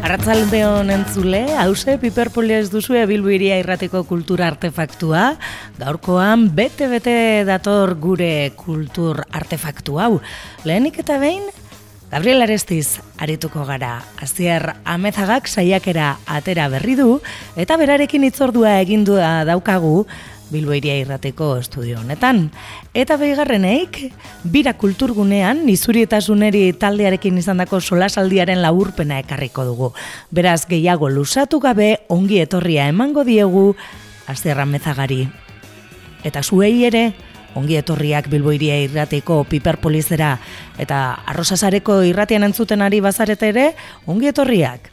Arratsaldeon entzule, hause Piperpolia ez duzue Bilbo Hiria Irratiko kultura artefaktua. Gaurkoan bete-bete dator gure kultur artefaktu hau. Lehenik eta behin, Gabriel Arestiz arituko gara. Asier Amezagak saiakera atera berri du, eta berarekin hitzordua egindua daukagu Bilbo Hiria Irratiko estudio honetan. Eta bigarreneik, bira kulturgunean Izurietasuneri taldearekin izandako solasaldiaren laburpena ekarriko dugu. Beraz, gehiago luzatu gabe ongi etorria emango diegu Asier Amezagari. Eta zuei ere, ongi etorriak Bilbo Hiria Irratiko Piperpolizera eta Arrosasareko irratian entzuten ari bazarete ere, ongi etorriak.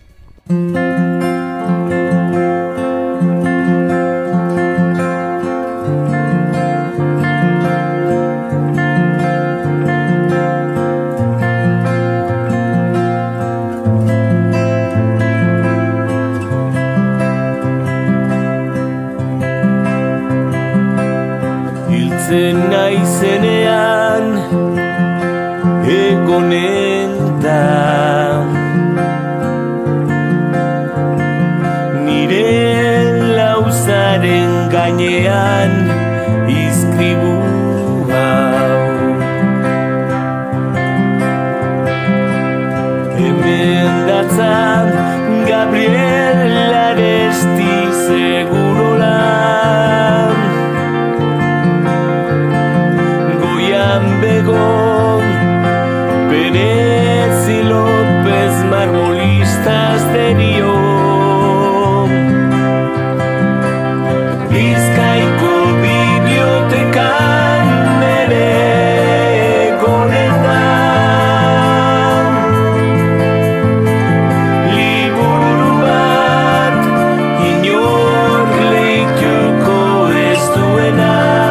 Naizenean egonen da nire lauzaren gainean izkribu hau hemen datzan Gabriel Aresti segurola Begon, Pérez y López marmolistas de Río Bizkaiko bibliotekan ere gonetan liburu bat inor lehituko ez duena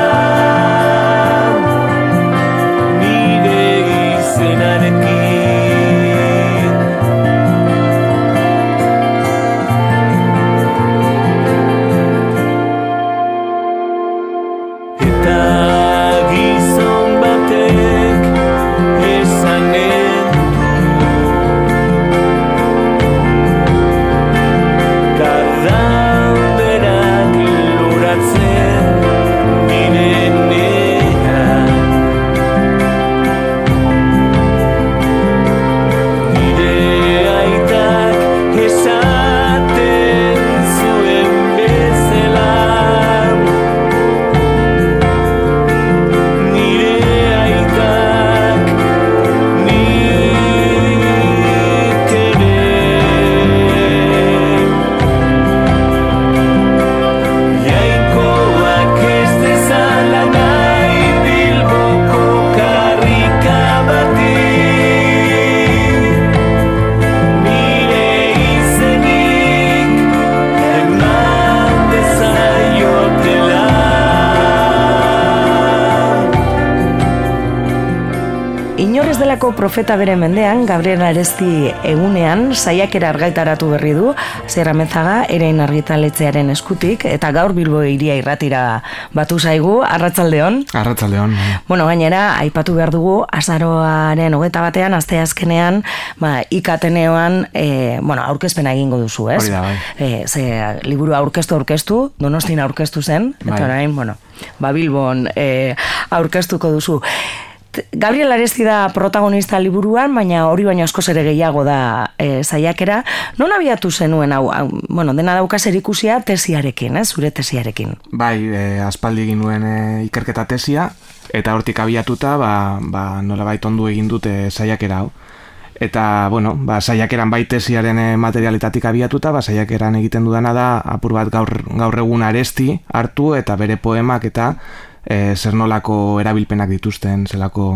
Profeta bere mendean, Gabriel Aresti egunean, saiakera argitaratu berri du, Asier Amezaga, Erein argitaletxearen eskutik, eta gaur Bilbo Hiria Irratira batu zaigu, arratsaldeon. Arratsaldeon. Bueno, gainera, aipatu behar dugu, azaroaren 21ean, asteazkenean, ikateneoan, aurkezpena egingo duzu, ez? Hori da, bai. Liburu aurkeztu, Donostin aurkeztu zen, eta orain, Bilbon aurkeztuko duzu. Gabriel Aresti da protagonista liburuan, baina hori baino askoz ere gehiago da saiakera. Non abiatu zenuen hau? Dena dauka zerikusia tesiarekin, zure tesiarekin. Bai, aspaldi egin nuen ikerketa tesia, eta hortik abiatuta, nolabait ondu egin dute saiakera hau. Eta, saiakeran bai tesiaren materialitatik abiatuta, saiakeran egiten dudana da, apur bat gaur egun Aresti hartu, eta bere poemak eta zer nolako erabilpenak dituzten,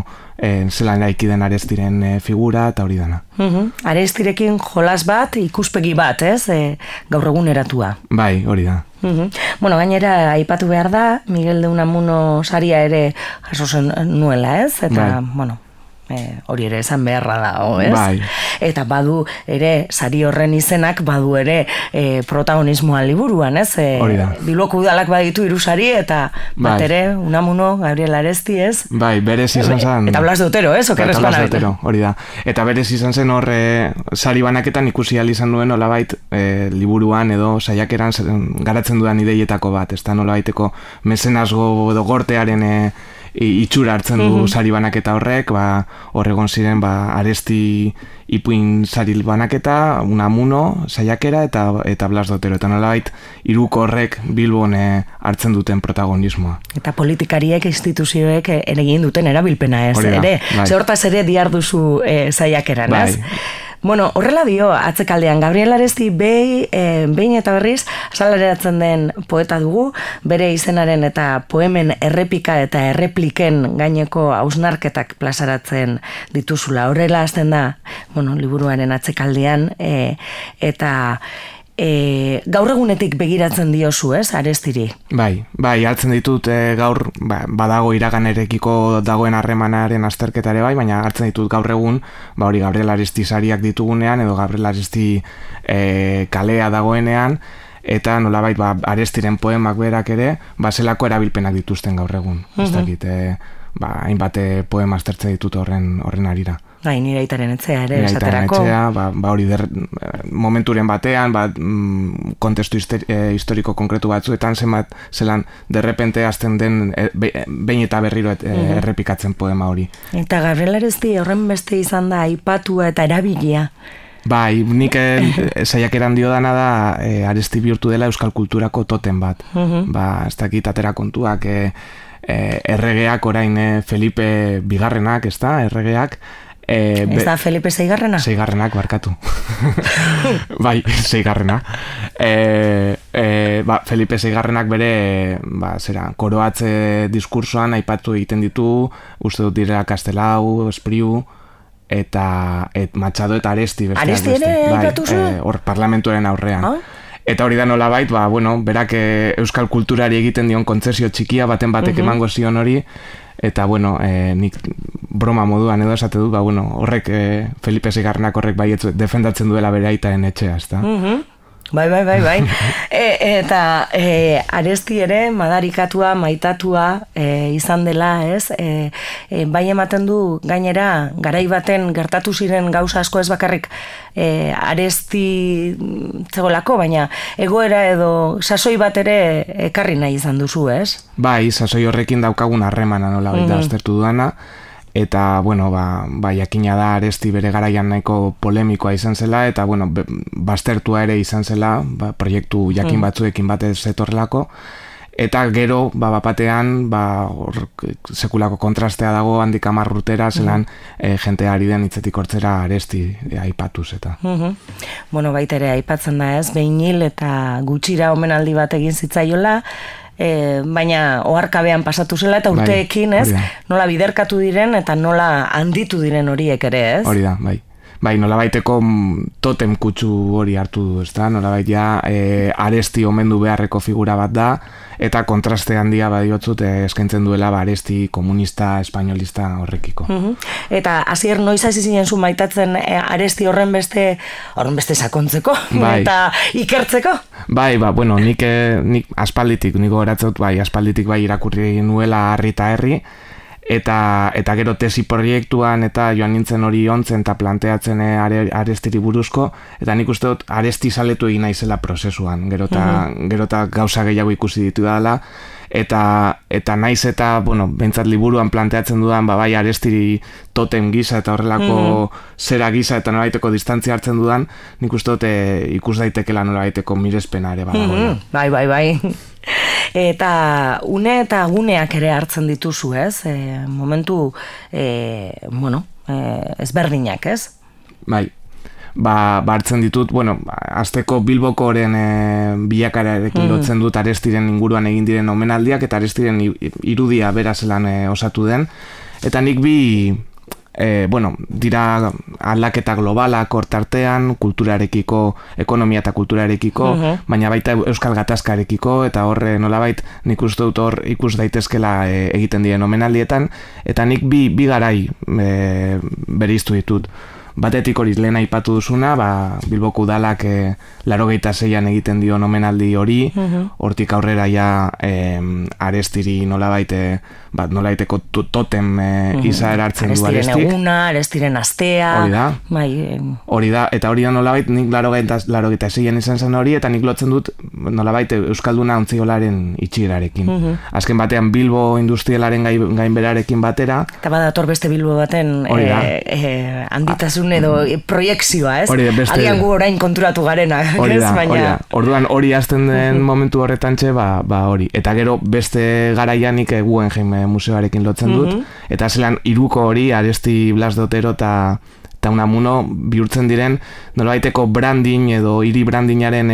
zelan eraiki den Arestiren figura eta hori dana. Arestirekin jolas bat, ikuspegi bat, ez? Gaur egun eratua. Bai, hori da. Gainera, aipatu behar da, Miguel de Unamuno saria ere jaso zen nuela, ez? Eta, hori ere esan beharra dago, ez? Bai. Eta badu ere, sari horren izenak, badu ere protagonismoa liburuan, ez? Hori da. Bilboko udalak baditu 3 sari, eta bat ere, Unamuno, Gabriel Aresti, ez? Bai, berez izan zen... Eta Blas de Otero, ez? Eta Blas de Otero, hori da. Eta berez izan zen hor, sari banaketan ikusi ahal izan duen nolabait liburuan edo saiakeran garatzen dudan ideietako bat, ez da nolabaiteko mezenazgo edo gortearen itxura hartzen du sari banaketa horrek, horregon ziren Aresti ipuin sari banaketa, Unamuno, saiakera eta Blas de Otero. Eta nolabait hiruko horrek Bilbon hartzen duten protagonismoa. Eta politikariek, instituzioek egin duten erabilpena, ez? Hori da, bai. Ze hortaz ere diarduzu saiakeran, ez? Bai. Bueno, horrela dio, atzekaldean, Gabriel Aresti behin eta berriz asaleratzen den poeta dugu, bere izenaren eta poemen errepika eta errepliken gaineko hausnarketak plazaratzen dituzula. Horrela hasten da, liburuaren atzekaldean, eta gaur egunetik begiratzen diozu, ez, Arestiri? Bai, hartzen ditut gaur, badago iraganerekiko dagoen harremanaren azterketare bai, baina hartzen ditut gaur egun, hori Gabriel Aresti sariak ditugunean, edo Gabriel Aresti kalea dagoenean, eta nolabait Arestiren poemak berak ere, zelako erabilpenak dituzten gaur egun. Ez dakit, hainbat poema aztertzen ditut horren arira. Bai, nire aitaren etxea ere, esaterako. Nire aitaren etxea, hori momenturen batean, kontestu historiko konkretu batzuetan, zelan derrepente azten den behin eta berriro errepikatzen poema hori. Eta Gabriel Aresti horren beste izan da aipatua eta erabilia. Bai, nik saiakeran dio dana da Aresti bihurtu dela euskal kulturako totem bat. Ez dakit atera kontuak, erregeak orain Felipe Bigarrenak, ez da, erregeak, ez da Felipe Seigarrena? Seigarrenak, barkatu. Bai, Seigarrena. Felipe Seigarrenak bere koroatze diskursoan aipatu egiten ditu, uste dut direla Kastelau, Espriu, eta Machado eta Aresti. Aresti ere aipatu zu? Hor parlamentuaren aurrean. Eta hori da nolabait, berak euskal kulturari egiten dion kontzesio txikia, batek emango zion hori, eta nik broma moduan edo esate dut, horrek Felipe Seigarrenak horrek defendatzen duela bere aitaren etxea, ez da? Bai. Eta Aresti ere madarikatua, maitatua izan dela, ez? Bai ematen du gainera garai baten gertatu ziren gauza asko ez bakarrik Aresti zegolako, baina egoera edo sasoi bat ere ekarri nahi izan duzu, ez? Bai, sasoi horrekin daukagun harremana nola baita aztertu dudana. Eta, jakina da Aresti bere garaian nahiko polemikoa izan zela, eta, baztertua ere izan zela, proiektu jakin batzuekin batez etorrelako, eta gero, batean, sekulako kontrastea dago handik 10 urtera, zelan jentea ari den hitzetik hortzera Aresti aipatuz, eta. Baita ere aipatzen da ez, behin hil eta gutxira omenaldi bat egin zitzaiola, baina oharkabean pasatu zela eta urteekin, ez? Nola biderkatu diren eta nola handitu diren horiek ere, ez? Hori da, bai. Bai, nolabaiteko totem kutsu hori hartu du, ez da? Nolabait Aresti omendu beharreko figura bat da, eta kontraste handia badiotzut eskaintzen duela Aresti komunista, espainolista horrekiko. Eta Asier noiz hasi zinen zu maitatzen Aresti horren beste sakontzeko eta ikertzeko? Bai, nik aspalditik, nik goratzot, aspalditik irakurri nuela Harri eta Herri, eta gero tesi proiektuan eta joan nintzen hori ontzen eta planteatzen Arestiri buruzko, eta nik uste dut Aresti saletu egin naizela prozesuan, gero eta gauza gehiago ikusi ditu dela, eta naiz eta, bentsat liburuan planteatzen dudan, bai Arestiri totem gisa eta horrelako zera gisa eta nolabaiteko distantzia hartzen dudan, nik uste dut ikus daitekela nolabaiteko mirespena ere badagoela. Bai. Eta une eta guneak ere hartzen dituzu, ez? Momentu, ezberdinak, ez? Bai, hartzen ditut, azteko Bilboko oren bilakararekin lotzen dut Arestiren inguruan egin diren omenaldiak, eta Arestiren irudia berazelan osatu den, eta nik bi dira aldaketa globalak hortartean, kulturarekiko, ekonomia eta kulturarekiko, baina baita euskal gatazkarekiko, eta horre nolabait nik uste dut hor ikus daitezkela egiten diren omenaldietan, eta nik bi garai bereiztu ditut. Batetik hori lehen aipatu duzuna, Bilboko Udalak 86an egiten dio omenaldi hori, hortik aurrera ja Arestiri nolabaiteko totem izaera hartzen du Arestik. Arestiren eguna, Arestiren astea. Hori da, eta hori da nolabait nik 86an izan zen hori, eta nik lotzen dut nolabait Euskalduna ontziolaren itxierarekin. Azken batean Bilbo industrialaren gainberarekin batera. Eta badator beste Bilbo baten handitasun edo proiekzioa, ez? Agian gu orain konturatu garena. Hori da. Orduan hori azten den momentu horretan hori. Eta gero beste garaianik Guggenheim museoarekin lotzen dut. Eta zelan iruko hori, Aresti, Blas de Otero eta Unamuno bihurtzen diren nolabaiteko branding edo hiri brandingaren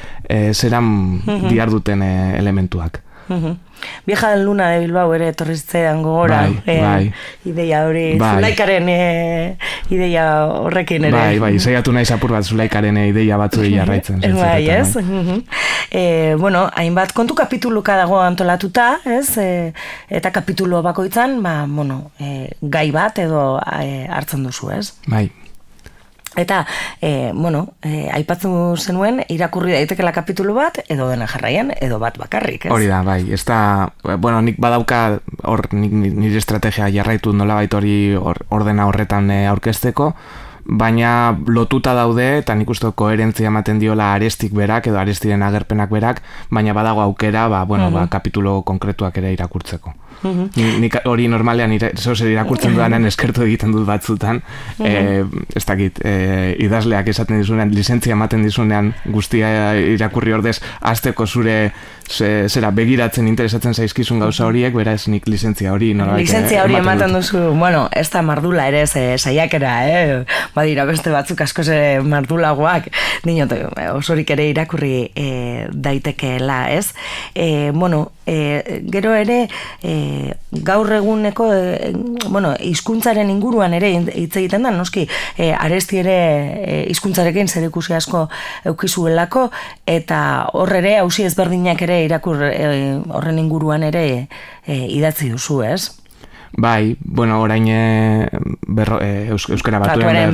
zeran diharduten elementuak. Vieja Luna de Bilbao ere etorritzen gogora, ideia hori, Zulaikaren ideia horrekin ere. Zaiatu nahi apur bat Zulaikaren ideia batzu jarraitzen. Ez? Hainbat kontu kapituluka dago antolatuta, ez? Eta kapitulu bakoitzan, gai bat edo hartzen duzu, ez? Bai. Eta, aipatzu zenuen, irakurri daitekela kapitulu bat, edo dena jarraian, edo bat bakarrik, ez? Hori da, bai. Ez da, nik badauka, nire estrategia jarraitu nolabait hori ordena horretan aurkezteko, baina lotuta daude, eta nik uste koherentzia ematen diola Arestik berak, edo Arestiren agerpenak berak, baina badago aukera, kapitulo konkretuak ere irakurtzeko. Nik hori normalean irakurtzen dudanen eskertu egiten dut batzutan, ez dakit, idazleak esaten dizunean, lizentzia ematen dizunean guztia irakurri ordez, azteko zure begiratzen interesatzen zaizkizun gauza horiek, beraz nik lizentzia hori ematen duzu, ez da mardula ere, saiakera, badira beste batzuk asko mardulagoak, dinot, osorik ere irakurri daitekeela, ez? Gero ere, gaur eguneko hizkuntzaren inguruan ere hitz egiten da, noski Aresti ere hizkuntzarekin zerikusi asko eukizuelako, eta hor ere auzi ezberdinak ere horren inguruan ere idatzi duzu, ez? Bai, orain euskara batuen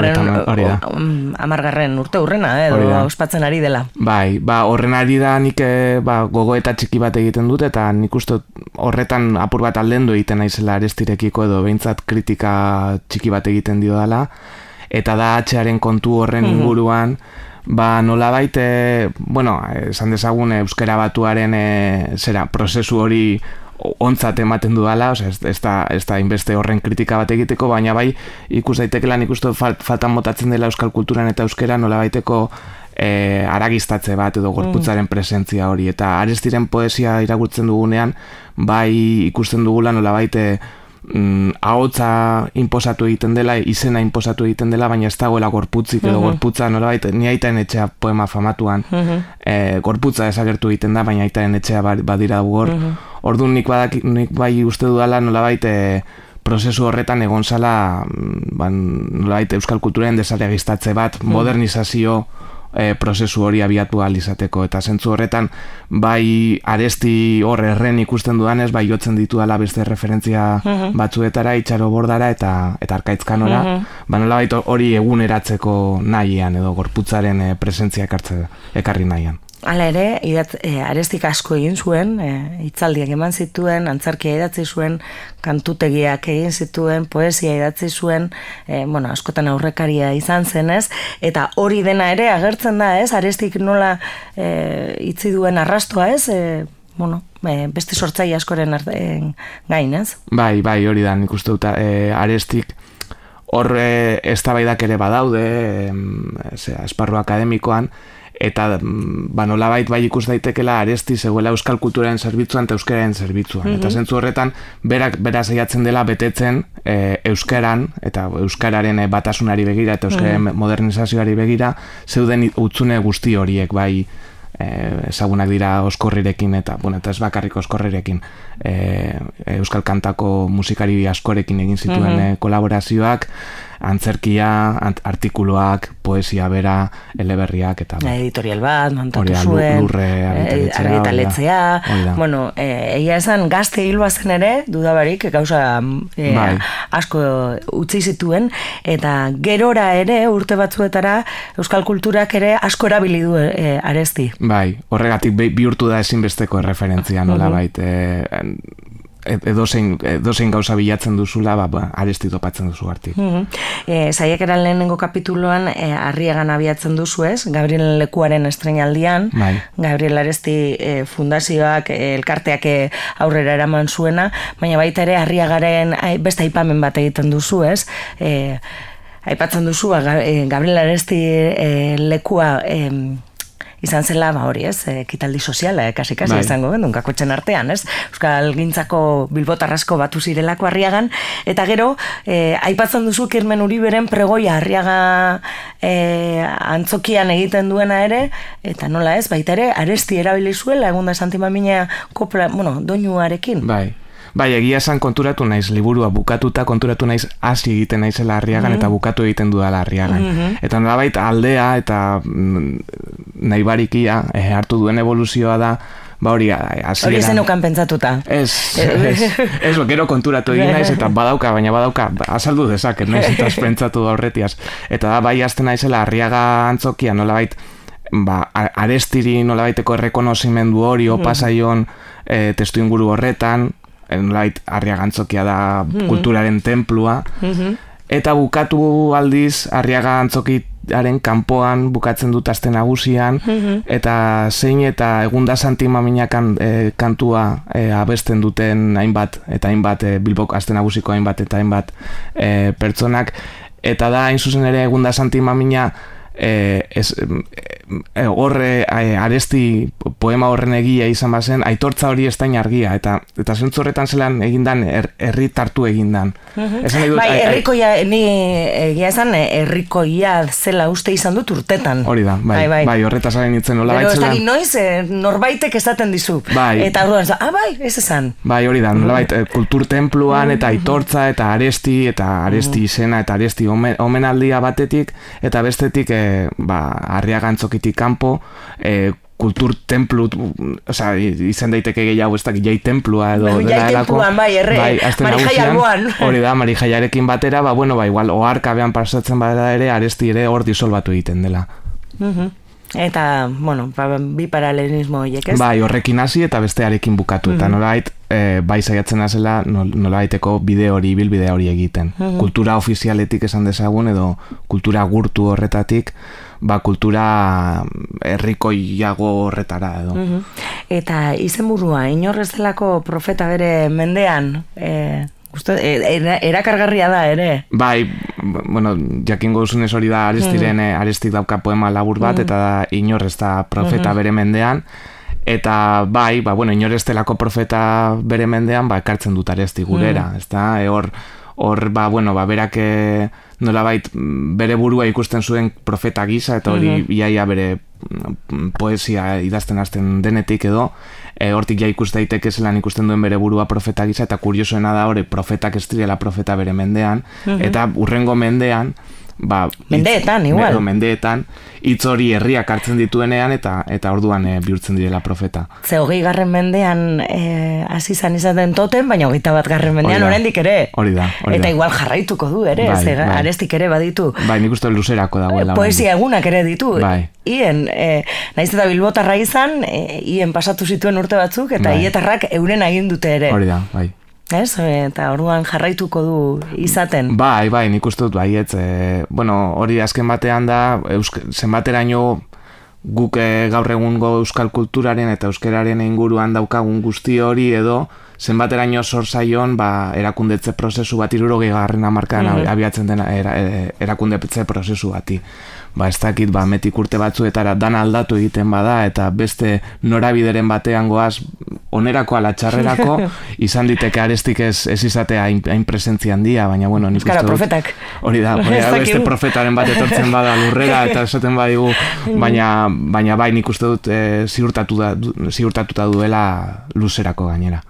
amargarren urte hurrena, edo ospatzen ari dela. Bai, horren ari da nik gogoeta txiki bat egiten dut, eta nik uste horretan apur bat aldendu egiten naizela Arestirekiko, edo behintzat kritika txiki bat egiten dio dela, eta da atxearen kontu horren inguruan, nolabait, esan dezagun euskara batuaren prozesu hori ontzat ematen dudala, ez da inbeste horren kritika bat egiteko, baina bai ikus daitekela nik uste faltan motatzen dela euskal kulturan eta euskera nolabaiteko aragistatze bat edo gorputzaren presentzia hori, eta Arestiren poesia irakurtzen dugunean bai ikusten dugula nolabait ahotsa inposatu egiten dela, izena inposatu egiten dela, baina ez dagoela gorputzik edo gorputza nolabait, ni Aitaren Etxea poema famatuan gorputza desagertu egiten da, baina Aitaren Etxea badira hor. Orduan nik bai uste dudala nolabait prozesu horretan egon zala nolabait euskal kulturaren desaregistatze bat, modernizazio prozesu hori abiatu ahal izateko, eta zentzu horretan bai Aresti hor erren ikusten dudanez, bai jotzen ditudala beste referentzia batzuetara, Itxaro Bordara eta Arkaitzkanora, nolabait hori eguneratzeko nahian edo gorputzaren presentzia ekarri nahian. Hala ere, Arestik asko egin zuen, hitzaldiak eman zituen, antzerkia idatzi zuen, kantutegiak egin zituen, poesia idatzi zuen, askotan aurrekaria izan zenez, eta hori dena ere agertzen da, ez? Arestik nola hitzi duen arrastoa, ez? Beste sortzaile askoren gain, ez? Bai, hori da, nik uste dut Arestik hor eztabaidak ere badaude, esparru akademikoan, eta nolabait bai ikus daitekela Aresti zegoela euskal kulturaren zerbitzuan eta euskararen zerbitzuan. Eta zentzu horretan, bera saiatzen dela betetzen euskaran, eta euskararen batasunari begira, eta euskararen modernizazioari begira, zeuden utzune guzti horiek, bai ezagunak dira Oskorrirekin eta ez bakarrik Oskorrirekin, Euskal Kantako musikari askorekin egin zituen kolaborazioak, antzerkia, artikuluak, poesia bera, eleberriak eta editorial bat, montatu zuen, argitaletzea, bueno, egia esan gazte hilba zen ere, dudabarik, gauza asko utzi zituen, eta gerora ere, urte batzuetara, euskal kulturak ere asko erabili du Aresti. Bai, horregatik bihurtu da ezinbesteko referentzia, nola bait, edozein gauza bilatzen duzula, Aresti topatzen duzu hartik. Saiakeran lehenengo kapituloan Arriagan abiatzen duzu ez, Gabriel Lekuaren estreinaldian, Gabriel Aresti fundazioak, elkarteak aurrera eraman zuena, baina baita ere Arriagaren beste aipamen bat egiten duzu ez, aipatzen duzu Gabriel Aresti lekua izan zela, hori ez, ekitaldi soziala, kasi izango gendun, kakotxen artean, ez? Euskal Gintzako bilbotarrasko batu zirelako Arriagan, eta gero, aipatzen duzu Kirmen Uriberen pregoia Arriaga antzokian egiten duena ere, eta nola ez, baita ere, Aresti erabili zuela, egunda Santimamina kopla, doinuarekin. Bai, egia esan konturatu naiz, liburua bukatuta konturatu naiz hasi egiten naizela Arriagan eta bukatu egiten dudala Arriagan. Eta nolabait aldea eta nahi barikia hartu duen evoluzioa da, hori hasieran. Hori zenukan pentsatuta. Ez, gero konturatu egin naiz eta badauka, azaldu dezaket, naiz eta pentsatu da horretiaz. Eta da, bai hasten naizela Arriaga antzokia nolabait, Arestiri nolabaiteko errekonozimendu hori opasaion testu inguru horretan, nolait Arriaga antzokia da kulturaren tenplua, eta bukatu aldiz Arriaga antzokiaren kanpoan bukatzen dut aste nagusian, eta zein eta egunda Santimamiñakan kantua abesten duten hainbat Bilboko aste nagusiko hainbat eta hainbat pertsonak, eta da hain zuzen ere egunda Santimamiña horre Aresti poema horren egia izan bazen, aitortza hori ez dain argia, eta zentzu horretan zelan egindan, herritartu egindan. Herrikoia, ni egia esan, herrikoia zela uste izan dut urtetan. Hori da, bai, horretaz haren nintzen nola baitzelan. Pero ez da noiz, norbaitek esaten dizu. Eta orduan, bai, ez esan. Bai, hori da, nola bait, kultur tenpluan, eta aitortza, eta Aresti izena, eta Aresti omenaldia batetik, eta bestetik, Arriaga antzokitik kanpo, kultur templu, izan daiteke gehiago ez dakit, jai templua edo dela elako. Marijai alboan. Hori da, Marijaiarekin batera, igual, oharkabean pasatzen bada ere, Aresti ere hor disolbatu egiten dela. Eta, bi paralelismo horiek ez? Bai, horrekin hasi eta bestearekin bukatu, eta nolabait, bai saiatzen azela nolabaiteko bilbide hori egiten. Kultura ofizialetik esan dezagun, edo kultura gurtu horretatik, kultura herrikoiago horretara edo. Eta izenburua, inorrez delako profeta bere mendean, erakargarria da ere. Bai, jakingo duzunez hori da Arestiren, Arestik dauka poema labur bat, eta da inorrez da profeta bere mendean, eta bai, inorrez delako profeta bere mendean, ekartzen dut Aresti gurera, ez da, hor, berak nolabait bere burua ikusten zuen profeta gisa, eta hori iaia bere poesia idazten hasten denetik edo, hortik ja ikus daiteke zelan ikusten duen bere burua profeta gisa, eta kuriosoena da hori profetak ez direla profeta bere mendean, eta urrengo mendean, mendeetan, igual. Mendeetan, hitz hori herriak hartzen dituenean eta orduan bihurtzen direla profeta. Ze 20. mendean hasi izaten toten, baina 21. mendean oraindik ere. Hori da. Eta igual jarraituko du ere, Arestik ere baditu. Bai, nik uste luzerako dagoela. Poesia egunak ere ditu. Ien, naiz eta bilbotarra izan, ien pasatu zituen urte batzuk, eta ietarrak euren egin dute ere. Hori da, bai. Ez? Eta orduan jarraituko du izaten. Bai, nik uste dut baietz. Hori azken batean da, zenbateraino guk gaur egungo euskal kulturaren eta euskararen inguruan daukagun guzti hori edo zenbateraino zor zaion erakundetze prozesu bat 60. hamarkadan abiatzen dena erakundetze prozesu bati. ez dakit, metik urte batzuetara dana aldatu egiten bada, eta beste norabideren batean goaz, onerako ala txarrerako, izan diteke Arestik ez izatea hain presentzia handia, baina, bueno, nik uste dut... profetak. Hori da, beste profetaren bat etortzen bada lurrera, eta esaten badigu, baina bai nik uste dut ziurtatuta duela luzerako gainera.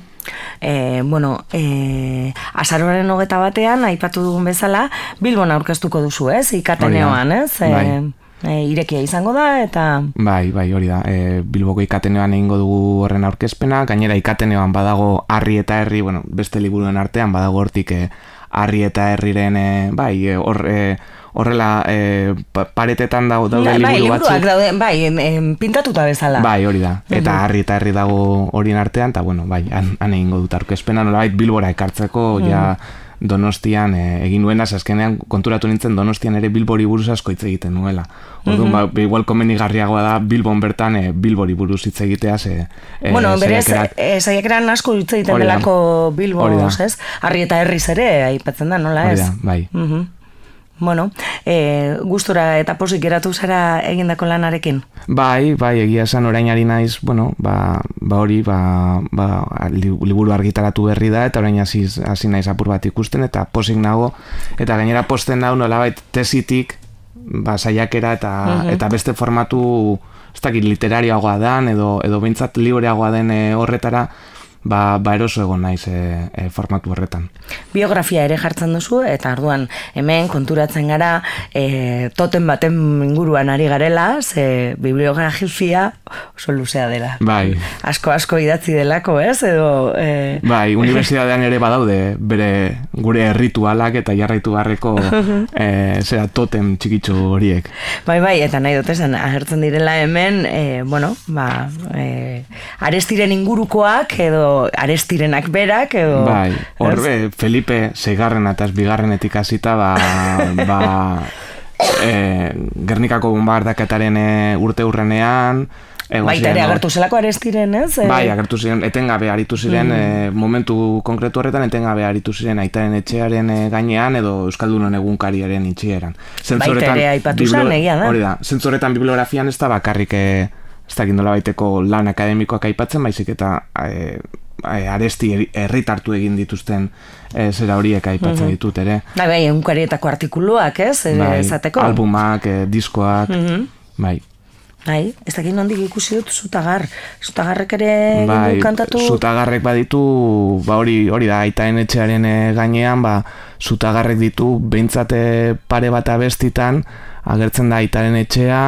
Azaroaren 21 aipatu dugun bezala, Bilbon aurkeztuko duzu, ez? Ikateneoan, ez? Irekia izango da, eta... Bai, hori da. Bilboko Ikateneoan egingo dugu horren aurkezpena, gainera Ikateneoan badago Harri eta Herri, beste liburuen artean badago hortik Harri eta Herriren, horrela paretetan daude liburu batzuk. Liburuak pintatuta bezala. Bai, hori da. Eta Harri eta Herri dago horien artean, eta han egingo dut aurkezpena, nolabait Bilbora ekartzeko, ja Donostian egin nuena, azkenean konturatu nintzen Donostian ere Bilbori buruz asko hitz egiten nuela. Orduan, igual komenigarriagoa da Bilbon bertan Bilbori buruz hitz egitea, berez, saiakeran asko hitz egiten delako Bilboz, ez? Harri eta Herriz ere, aipatzen da, nola ez? Hori da, bai. Gustura eta posik geratu zara egindako lanarekin? Bai, egia esan orain ari naiz, liburu argitaratu berri da, eta orain hasi naiz apur bat ikusten, eta posik nago, eta gainera posten nau nolabait tesitik, saiakera eta beste formatu, ez dakit literarioagoa dan, edo behintzat libreagoa den horretara, eroso egon naiz formatu horretan. Biografia ere jartzen duzu, eta orduan hemen konturatzen gara toten baten inguruan ari garela, ze bibliografia oso luzea dela. Bai. Asko idatzi delako, ez? Edo... Bai, unibertsitatean ere badaude gure erritualak eta jarraitu barreko totem txikitsu horiek. Bai, eta nahi dut esan, agertzen direla hemen, Arestiren ingurukoak, edo Arestirenak berak, edo... Bai, horre, Felipe seigarren eta bigarrenetik hasita, Gernikako bombardaketaren urte hurrenean, baita ere agertu zelako Arestiren, ez? Bai, agertu ziren, etengabe aritu ziren, momentu konkretu horretan etengabe aritu ziren aitaren etxearen gainean edo Euskaldunon egunkariaren itxieran. Baita ere aipatu zen, egia da. Hori da, zentzoretan bibliografian ez da bakarrik ez dakit nola baiteko lan akademikoak aipatzen, baizik eta Aresti herritartu egin dituzten zera horiek aipatzen ditut ere. Bai, egunkarietako artikuluak, ez? Esateko. Albumak, diskoak, bai. Bai, ez dakit nondik ikusi dut Zutagar. Zutagarrek ere egin kantatu... Zutagarrek baditu, hori da, aitaen etxearen gainean, Zutagarrek ditu, behintzate pare bat abestitan, agertzen da aitaren etxea,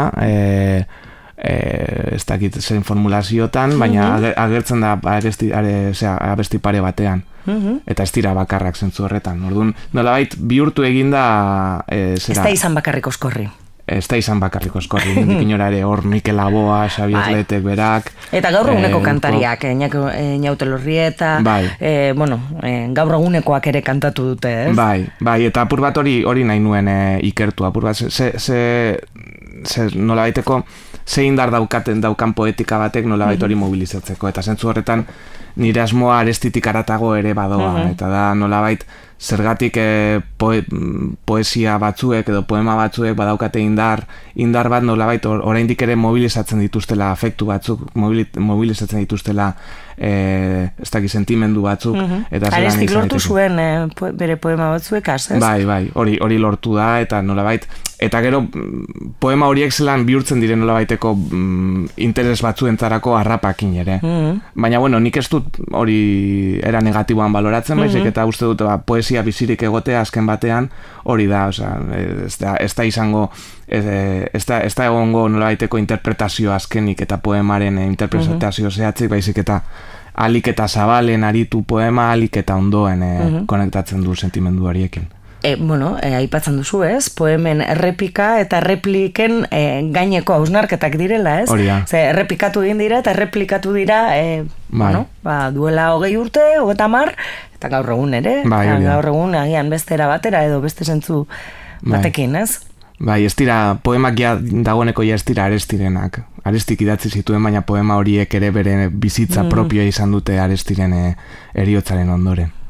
ez dakit zein formulaziotan, baina agertzen da abesti pare batean. Eta ez dira bakarrak zentzu horretan. Orduan, nolabait bihurtu eginda... Ez da izan bakarrik oskorri. Ez da izan bakarrik oskorri. Inora ere hor Mikel Laboa, Xabier Letek berak... Eta gaur eguneko kantariak, Inaute Lorrieta... gaur egunekoak ere kantatu dute, ez? Bai, eta apur bat hori nahi nuen ikertu. Apur bat, nolabaiteko ze indar daukan poetika batek nolabait hori mobilizatzeko, eta zentzu horretan nire asmoa Arestitik aratago ere badoa, eta da nolabait zergatik poesia batzuek edo poema batzuek badaukate indar bat nolabait oraindik ere mobilizatzen dituztela afektu batzuk, mobilizatzen dituztela ez dakit sentimendu batzuk. Arestik lortu zuen bere poema batzuek, ez? Bai, hori lortu da, eta nolabait, eta gero poema horiek zelan bihurtzen diren nolabaiteko interes batzuentzarako harrapakin ere. Baina, nik ez dut hori era negatiboan baloratzen, baizik eta uste dut poesia bizirik egotea azken batean hori da, ez da izango, ez da egongo nolabaiteko interpretazio azkenik eta poemaren interpretazio zehatzik, baizik eta alik eta zabalen aritu poema, alik eta ondoen konektatzen du sentimendu horiekin. Aipatzen duzu, ez? Poemen errepika eta errepliken gaineko hausnarketak direla, ez? Hori da. Errepikatu egin dira eta erreplikatu dira duela 20 urte, 30, eta gaur egun ere. Gaur egun agian beste era batera edo beste zentzu batekin, ez? Bai, ez dira, poemak dagoeneko ez dira Arestirenak. Arestik idatzi zituen, baina poema horiek ere bere bizitza propioa izan dute Arestiren heriotzaren ondoren.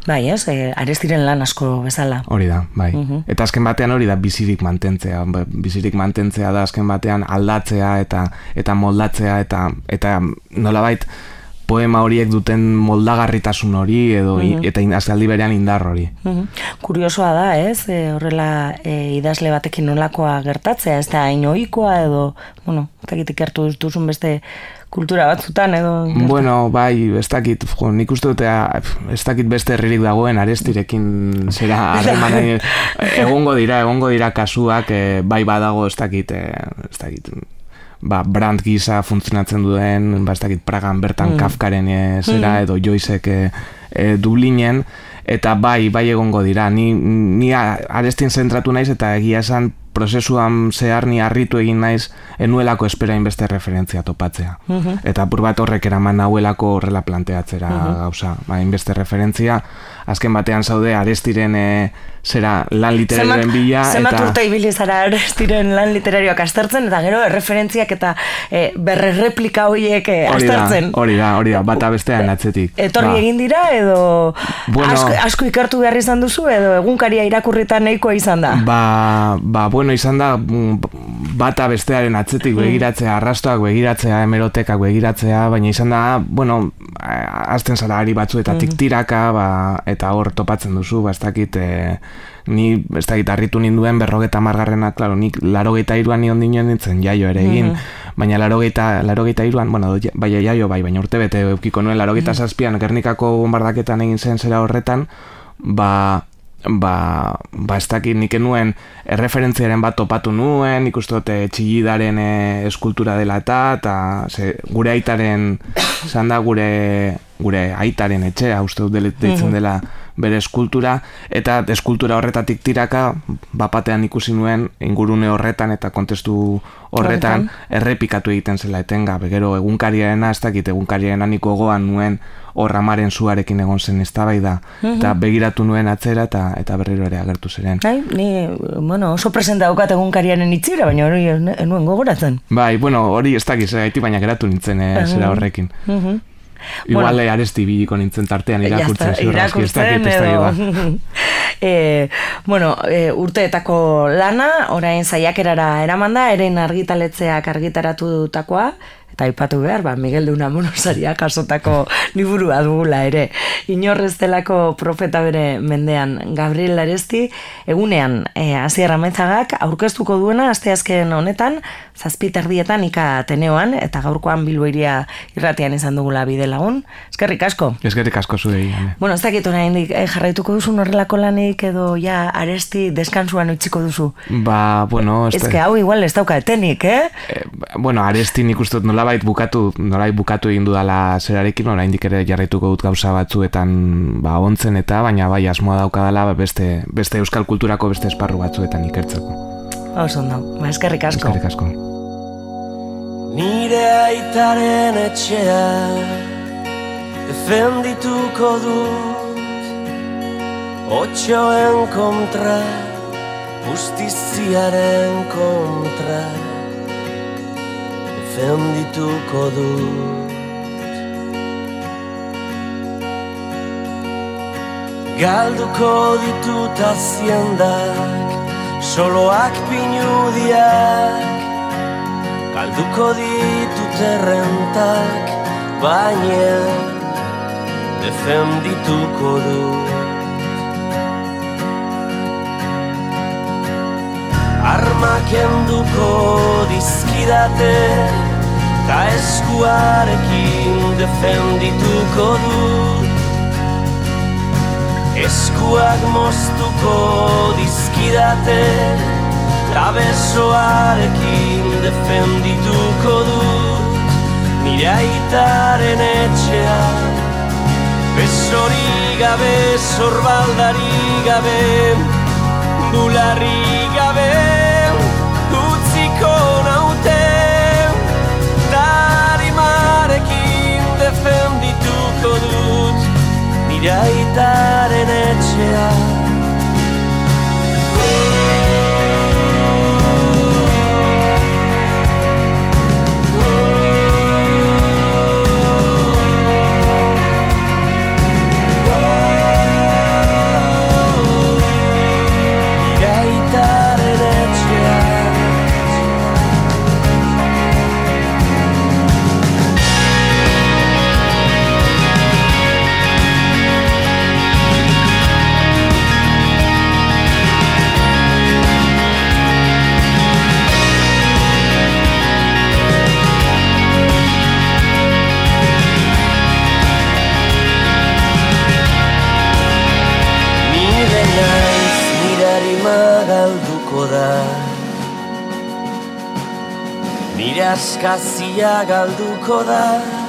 Bai, ez, Arestiren lan asko bezala. Hori da, bai. Eta azken batean hori da bizirik mantentzea. Bizirik mantentzea da azken batean aldatzea eta moldatzea eta nolabait poema horiek duten moldagarritasun hori edo eta azaldi berean indar hori. Kuriosoa da, ez? Horrela idazle batekin nolakoa gertatzea, ez da hain ohikoa edo, bueno, ez dakit ikertu duzun beste kultura batzutan edo... Bueno, bai, ez dakit, nik uste dute, ez dakit beste herririk dagoen Arestirekin zera harremana egongo dira kasuak, bai badago ez dakit, brand gisa funtzionatzen duen, ez dakit Pragan bertan Kafkaren zera edo Joycek Dublinen, eta bai egongo dira. Ni Arestin zentratu naiz eta egia esan prozesuan zehar ni harritu egin naiz enuelako esperain beste referentzia topatzea. Eta apur bat horrek eraman nauelako horrela planteatzera gauza. Hainbeste referentzia, azken batean zaude Arestiren zera lan literarioen bila. Zemat urte ibili zara Arestiren lan literarioak aztertzen, eta gero erreferentziak eta berrereplika horiek aztertzen. Hori da, bata bestean atzetik. Etorri egin dira edo asko ikertu behar izan duzu edo egunkaria irakurritan nahikoa izan da? Bueno, izan da bata bestearen atzetik begiratzea, arrastoak begiratzea, hemerotekak begiratzea, baina izan da, bueno, azten zara ari batzuetatik tiraka, eta hor topatzen duzu, ez dakit harritu ninduen 50. Klaro, nik 83an nion dinen nintzen jaio ere egin, baina 83an, bueno, bai jaio bai, baina urte bete eukiko nuen 87an Gernikako bombardaketan egin zen zera horretan, ez dakit nik enuen erreferentziaren bat topatu nuen, ikustu dute Txillidaren eskultura dela eta gure aitaren, zan da gure aitaren etxea, uste dut deitzen dela bere eskultura, eta eskultura horretatik tiraka, bapatean ikusi nuen ingurune horretan eta kontestu horretan errepikatu egiten zela etengabe. Gero egunkariarena, ez dakit egunkariarena niko gogoan nuen hor Amaren Suarekin egon zen eztabaida, eta begiratu nuen atzera eta berriro ere agertu ziren. Ni, oso presenta daukat egunkariaren itzira, baina hori nuen gogoratzen. Bai, hori ez dakit zergaiti, baina geratu nintzen zera horrekin. Igual Aresti biliko nintzen tartean irakurtzen ziurrazki, ez dakit urteetako lana, orain saiakerara eraman da, eren argitaletzeak argitaratutakoa, eta aipatu behar, Miguel de Unamuno saria jasotako liburua dugula ere. Inorrez delako profeta bere mendean Gabriel Aresti, egunean Asier Amezagak aurkeztuko duena asteazken honetan, 7:00 Ika Ateneoan, eta gaurkoan Bilbo Hiria irratian izan dugula bide lagun. Eskerrik asko. Eskerrik asko zuei. Ez dakit oraindik jarraituko duzu horrelako lanik edo ja Aresti deskansuan utziko duzu? Ez que hau igual ez dauka etenik, Aresti nik uste nolabait bukatu egin dudala zerarekin, oraindik ere jarraituko dut gauza batzuetan ontzen eta, baina bai asmoa daukadala beste euskal kulturako beste esparru batzuetan ikertzeko. Ondo, eskerrik asko. Eskerrik asko. Nire aitaren etxea defendituko dut, otxoen kontra, justiziaren kontra, defendituko dut. Galduko ditut haziendak, soloak pinudiak, galduko ditut errentak, baina defendituko dut. Armak enduko dizkidate, ta eskuarekin defendituko dut. Eskuak moztuko dizkidate, ta besoarekin defendituko dut. Nire aitaren etxea, besori gabe, zorbaldari gabe, bularri gabe, utziko naute, tarimarekin defendituko dut. Nire aitaren etxea. nire askazia galduko da,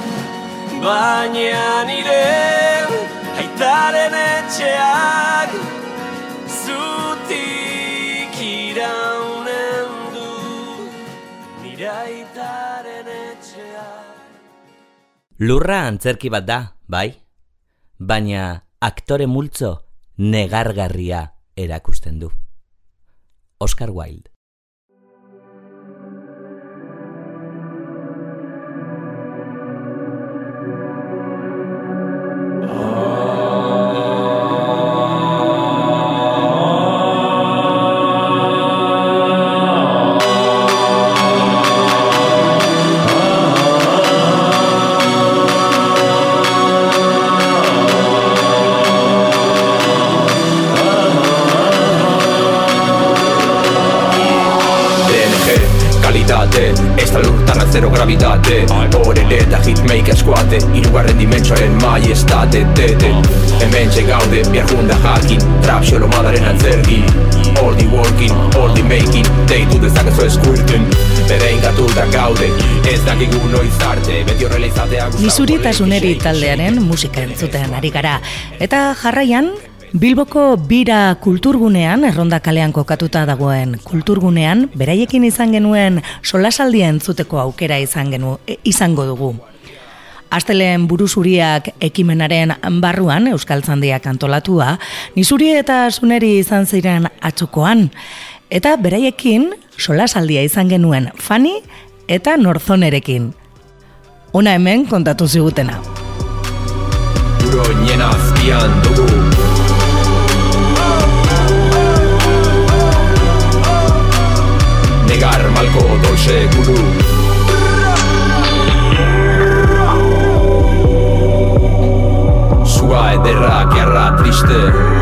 baina nire aitaren etxeak zutik iraunen du, nire aitaren etxeak. Lurra antzerki bat da, bai? Baina aktore multzo negargarria erakusten du. Oscar Wilde. Esta lurtan zero gravitate Horele eta hitmaker eskuate Irugarren dimentsoaren maiestate tete Hemen txegaude, bihar junda jakin Trap xolomadaren antzerki All the working, all the making Deitu dezakezu eskurten Berein gatuta gaude Ez dakigu noiz arte Beti horrela izatea Izuritasuneri taldearen musika entzutean ari gara. Eta jarraian Bilboko Bira kulturgunean, Erronda kalean kokatuta dagoen kulturgunean, beraiekin izan genuen solasaldia entzuteko aukera izango dugu. Astelehen buruzuriak ekimenaren barruan, Euskaltzandiak antolatua, Nizuri eta Suneri izan ziren atzokoan, eta beraiekin solasaldia izan genuen Fani eta Norzonerekin. Ona hemen kontatu zigutena. Uroinen azpian dugu Negar malko dolce guru Sua ederra, gerra triste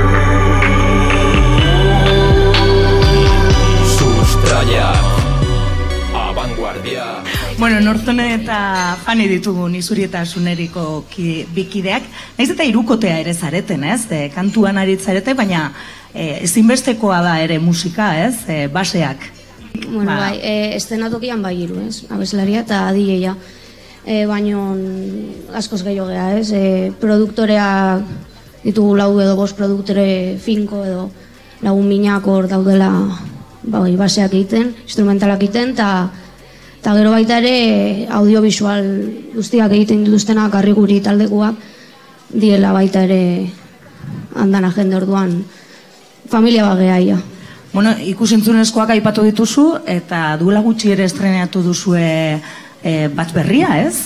Sustraiak Abanguardia Bueno, Norzone eta Fani ditugu Nizuri eta Suneriko bikideak. Naiz eta hirukotea ere zareten, ez? Kantuan aritzarete, baina ezinbestekoa da ere musika, ez? Baseak. Bueno, bai, estenatokian bai hiru, ez? Abeslaria eta DJa. Baino askoz gehiago gea, ez? Produktorea ditugu 4 edo 5 produktore finko edo lagun minak hor daudela bai, baseak egiten, instrumentalak egiten, eta gero baita ere audiovisual guztiak egiten dituztenak garri guri taldekoak diela baita ere andana jende orduan familia bageaia. Bueno, ikusentzunezkoak aipatu dituzu eta duela gutxi ere estrenatu duzue bat berria, ez?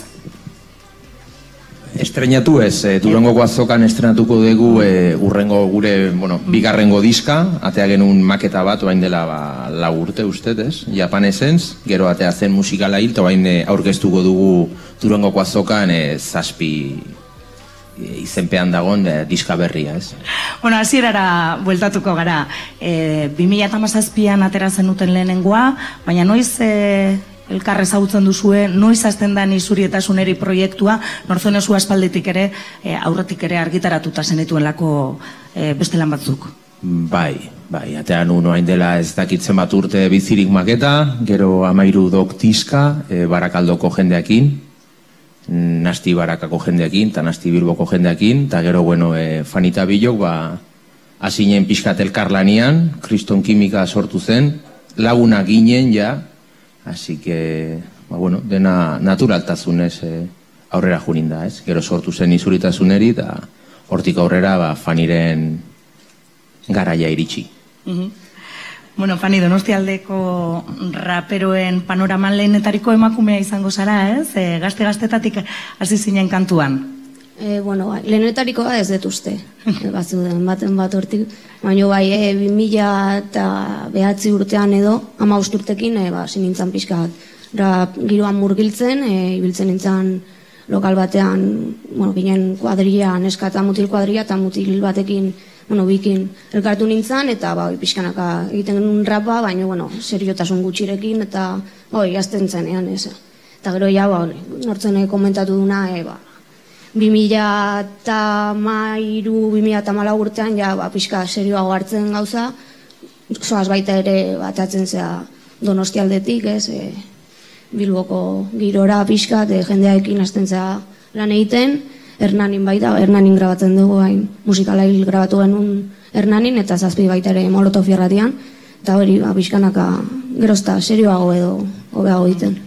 Estrenatu ez, Durangoko azokan estrenatuko dugu urrengo gure, bigarrengo diska, atea genuen maketa bat, oain dela 4 urte ustez, ez? Japan Essence, gero atea zen musikala hil, eta oain aurkeztuko dugu Durangoko azokan 7 izenpean dagoen diska berria, ez? Bueno, hasierara bueltatuko gara. 2017an atera zenuten lehenengoa, baina noiz elkar ezagutzen duzue, noiz hasten da Nizuri eta Suneri proiektua, Norzone zu aspalditik ere, aurretik ere argitaratuta zenituelako beste lan batzuk. Bai, atean hain dela ez dakitzen bat urte bizirik maketa, gero 13 dok diska, Barakaldoko jendeakin, Nasti Barakako jendeakin, eta Nasti Bilboko jendeakin, eta gero, Fanita Bilok, hasinen pixkat elkarlanian, Kriston Kimika sortu zen, laguna ginen, ja, así que, dena naturaltasunez aurrera junin da, ez? Gero sortu zen Nizuri eta Suneri, eta hortik aurrera Faniren garaia iritsi. Bueno, Fani, Donostialdeko raperoen panoraman lehenetariko emakumea izango zara, ez? Gazte-gaztetatik hasi zinen kantuan. Lehenetarikoa ez dut uste, batzuden baten bat hortik, baina 2009 urtean edo, 15 urtekin, sinintzan pixkat, giroan murgiltzen, ibiltzen nintzen lokal batean, ginen kuadrilla, neska eta mutil kuadrilla, eta mutil batekin, bikin elkartu nintzen, eta pixkanaka egiten genuen rapa, baina, seriotasun gutxirekin, eta gazten zenean, ez. Eta gero, Nortzene komentatu duna, 2013-2014 urtean, pixka serioago hartzen gauza, zoaz baita ere batatzen zea Donostialdetik, ez, Bilboko girora pixka, jendearekin hastentzea lan egiten, Hernanin baita, Hernanin grabatzen dugu hain musikalail grabatu genuen Hernanin, eta 7 baita ere Molotov irratian, eta hori pixkanaka gerozta serioago edo hobeago egiten.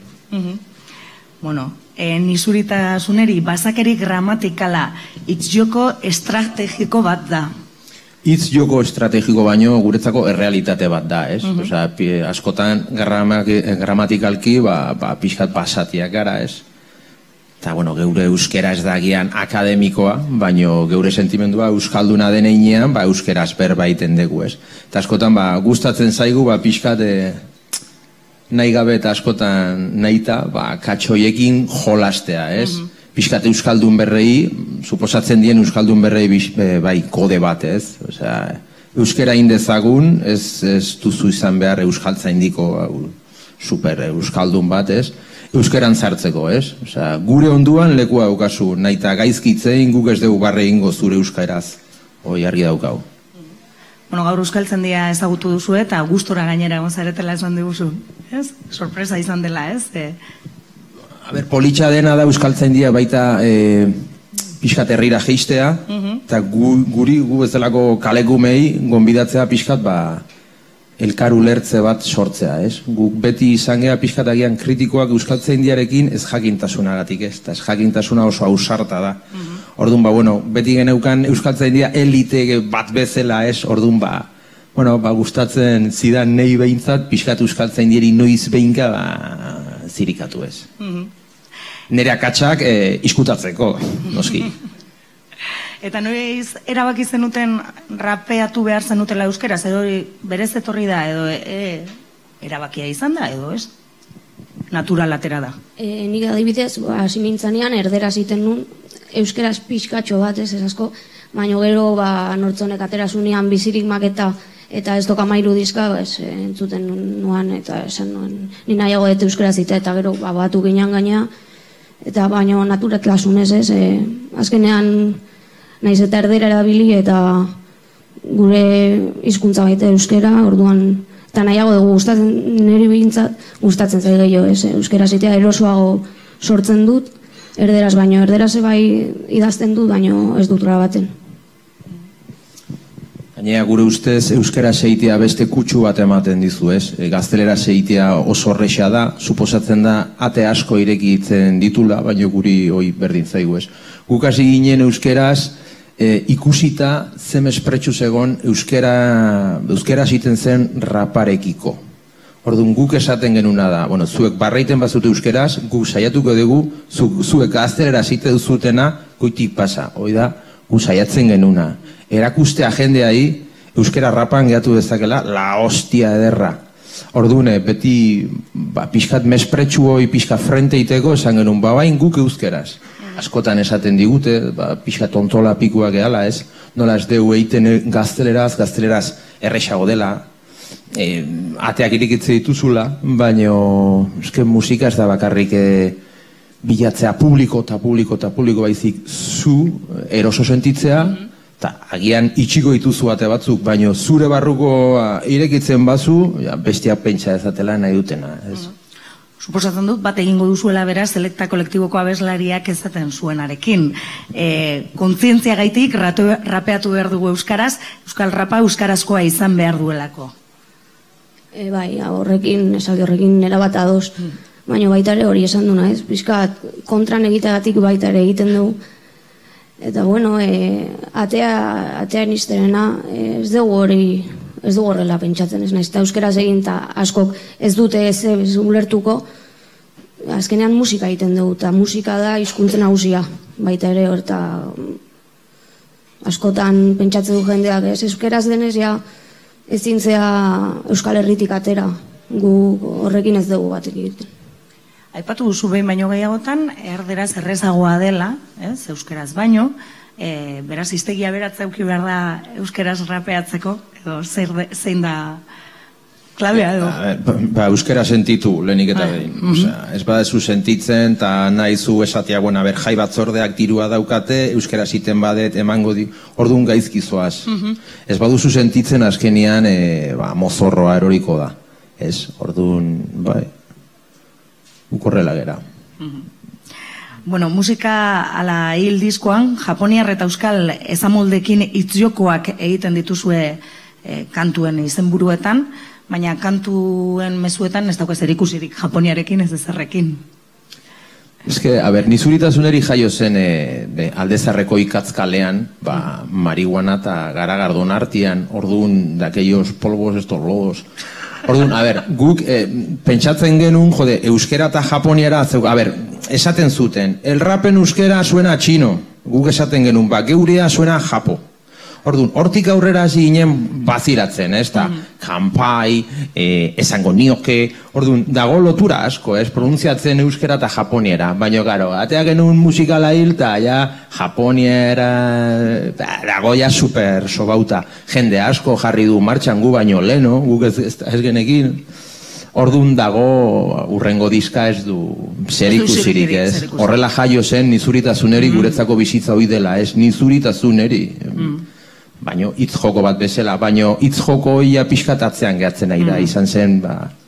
Bueno, nisuritasuneri bazakeri gramatikala hitz joko estrategiko bat da. Hitz joko estrategiko baino guretzako errealitate bat da, ez? Osea, askotan gramatikalki pixkat pasatiak gara, ez? Eta, bueno, geure euskera ez dagian akademikoa, baino geure sentimendua euskalduna deneinean, euskeraz berbaiten dugu, ez? Eta askotan, gustatzen zaigu, pixkat nahi gabe eta askotan nahita, katxoiekin jolastea, ez? Pixkat euskaldun berrei, suposatzen dien euskaldun berrei kode bat, ez? Osea, euskera indezagun, ez duzu izan behar euskaltzaindiko super euskaldun bat, ez? Euskeran zartzeko, ez? Osea, gure onduan lekua daukazu, nahita gaizkitzein guk ez dugu barre ingo zure euskaraz, hoi argi daukau. Bueno, gaur euskaltzaindia ezagutu duzu eta gustora gainera egon zaretela esan diguzu, ez? Sorpresa izan dela, ez? Politxa dena da euskaltzaindia baita pixkat herrira geistea, eta gu bezalako kalekumei gonbidatzea pixkat elkar ulertze bat sortzea, ez? Guk beti izan gea pixkat agian kritikoak euskaltzaindiarekin ez jakintasunagatik, ez? Eta ez jakintasuna oso ausarta da. Orduan, beti geneukan euskaltzaindia elite bat bezala, ez? Orduan, gustatzen zidan nahi behintzat, pixkat euskaltzaindieri noiz behinka zirikatu, ez? Nire akatsak iskutatzeko, noski. Eta noiz erabaki zenuten rapeatu behar zenutela euskeraz, edo berez etorri da, edo erabakia izan da, edo ez? Natural atera da. Nik adibidez, hasi nintzanean erderaz iten nun, euskeraz pixkatxo bat, ez asko, baina gero nortzonek aterazunean bizirik maketa eta ez doka mairu dizka, entzuten nuan, eta esan nuen, ni nahiago dut euskeraz ita, eta gero batu ginean gainea, eta baina naturatlasunez, ez, azkenean naiz eta erdera erabili eta gure hizkuntza baita euskera, orduan, eta nahiago dugu niri behintzat gustatzen zai gehiago, ez, euskera zitea erosoago sortzen dut, erderaz baino, erderaz idazten dut, baino ez dut grabaten. Gainera, gure ustez, euskera seitea beste kutsu bat ematen dizu, ez? Gaztelera seitea oso horrexea da, suposatzen da, ate asko irekitzen ditula, baina guri hoi berdin zaigu, ez? Guk hasi ginen euskeraz, ikusita ze mespretxu zegon euskera ziten zen raparekiko. Orduan, guk esaten genuna da, zuek barreiten bazute euskeraz, guk saiatuko dugu, zuek gaztelera zite duzutena, goitik pasa, hoi da, guk saiatzen genuna. Erakustea jendeai, euskera rapan gehatu dezakela, la hostia ederra. Orduan, beti, pixkat mespretxu hoi, pixkat frente iteko, esan genuen, bain guk euskeraz. Askotan esaten digute, pixkat ontola pikua gehala, ez? Nola ez deu eiten gazteleraz errexago dela, ateak irikitze dituzula, baina musika ez da bakarrik bilatzea publiko eta publiko baizik zu eroso sentitzea, eta agian itxiko dituzu ate batzuk, baina zure barruko irekitzen bazu, bestiak pentsa ezatela nahi dutena, ez? Suposatzen dut, bat egingo duzuela beraz, selekta kolektiboko abeslariak ezaten zuenarekin. Kontzientzia gaitik rapeatu behar dugu euskaraz, euskal rapa euskarazkoa izan behar duelako. Bai, horrekin, esaldi horrekin nera bat ados, baina baita ere hori esan duna, ez? Piskat kontran egiteagatik baita ere egiten dugu. Eta bueno, atean izterena, ez dugu horrela pentsatzen, ez naiz, eta euskeraz egin eta askok ez dute ez ulertuko, azkenean musika egiten dugu, eta musika da hizkuntzen nagusia, baita ere, eta askotan pentsatzen du jendeak, ez euskeraz denez, ez zintzea Euskal Herritik atera, gu horrekin ez dugu bat egiten. Aipatu duzu behin baino gehiagotan, erderaz errezagoa dela, euskeraz baino, beraz hiztegia beratza eduki behar da euskeraz rapeatzeko, edo zein da klabea edo? Euskera sentitu lehenik eta behin. Ez badezu sentitzen, eta nahi zu esatea, jai batzordeak dirua daukate, euskera ziten badet, emango di, orduan gaizkizoaz. Ez baduzu sentitzen azkenean mozorroa eroriko da. Ez, orduan, bai. ukorrela gera. Bueno, musika ala hil diskoan, japoniar eta euskal ezamoldekin itzjokoak egiten dituzue kantuen izenburuetan, baina kantuen mezuetan ez daukaz erikusirik japoniarekin ez ezerrekin. Ez que, nizuritasuneri jaio zen aldezarreko ikatzkalean, marihuana eta garagardon artian, orduan, daquellos polvos estos lodos. Orduan, guk pentsatzen genuen, euskera eta japoniara, esaten zuten, el rapen euskera suena txino, guk esaten genuen, geurea suena japo. Orduan, hortik aurrera hasi ginen bazilatzen, ez da, kanpai, esango nioke, orduan, dago lotura asko, pronuntziatzen euskera eta japoniera, baina garo, atea genuen musikala hil, eta ja, japoniera, dago ja super sobauta, jende asko jarri du martxan gu baino leno, guk ez genekin, orduan dago urrengo diska ez du zerikusirik, ez? Horrela jaio zen nizuritasuneri guretzako bizitza hoi dela, ez nizuritasuneri. Baina hitz joko bat bezala, baina hitz joko ia pixkatatzean gehatzen nahi da, izan zen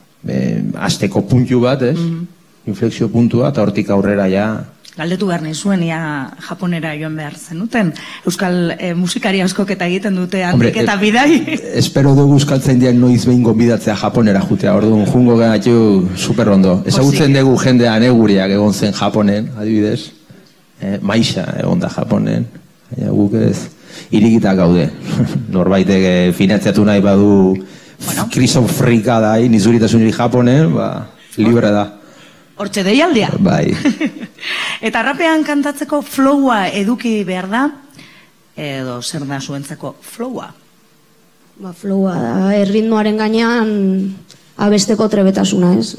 azteko puntu bat, ez? Inflexio puntua, eta hortik aurrera ja... Galdetu behar nahi zuen, ia japonera joan behar zenuten. Euskal musikari askok eta egiten dute handik eta bidai. Espero dugu euskaltzaindiak noiz behin gonbidatzea japonera jutea, orduan jungo gaitu super ondo. Ezagutzen dugu jendean eguriak egon zen Japonen, adibidez. Maisa egon da Japonen, guk ez... Irigitak gaude, norbaitek finanziatu nahi badu kriso frika da, nizuritasuniri Japonen, libre da. Hortxe deialdia. Bai. Eta rapean kantatzeko flowa eduki behar da, edo zer da zuentzako flowa? Flowa da, erritmoaren gainean abesteko trebetasuna, ez?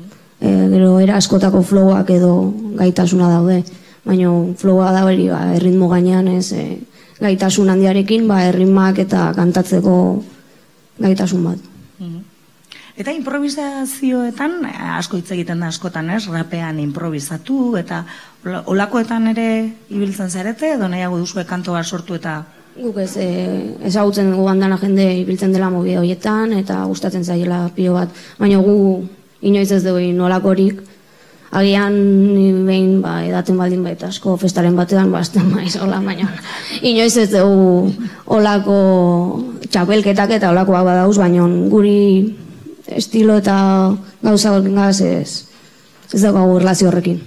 Gero era askotako flowak edo gaitasuna daude, baina flowa da hori erritmo gainean ez... gaitasun handiarekin, erritmak eta kantatzeko gaitasun bat. Eta improvisazioetan, asko hitz egiten da askotan, ez? Rapean improvisatu, eta olakoetan ere ibiltzen zarete, edo nahiago duzue kanto bat sortu eta... Guk ezagutzen dugu bandana jende ibiltzen dela mobide horietan, eta gustatzen zaiela pio bat, baina gu inoiz ez dugu nolakorik, agian behin edaten baldin baita asko festaren batean bazten maiz hola, baina inoiz ez dugu olako txapelketak eta olakoak badauz, baina guri estilo eta gauza gaz ez daukagu erlazio horrekin.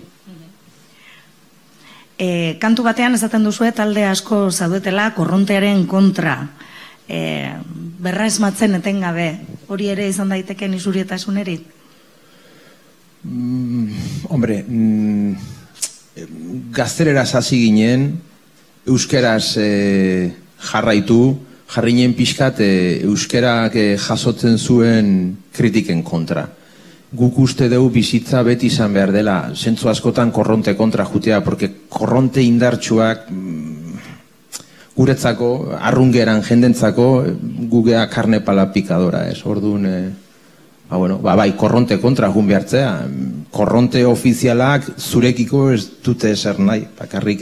Kantu batean esaten duzue talde asko zaudetela korrontearen kontra. Berra esmatzen etengabe, hori ere izan daiteke nizurietasuneri? Gazteleraz hasi ginen, euskeraz jarrinen pixkat euskerak jasotzen zuen kritiken kontra. Guk uste dugu bizitza beti izan behar dela, zentzu askotan korronte kontra jutea, porque korronte indartsuak guretzako, arrungeran jendentzako, gugea karne pala pikadora, ez, orduan... bai, korronte kontra jun behartzea. Korronte ofizialak zurekiko ez dute eser nahi. Bakarrik,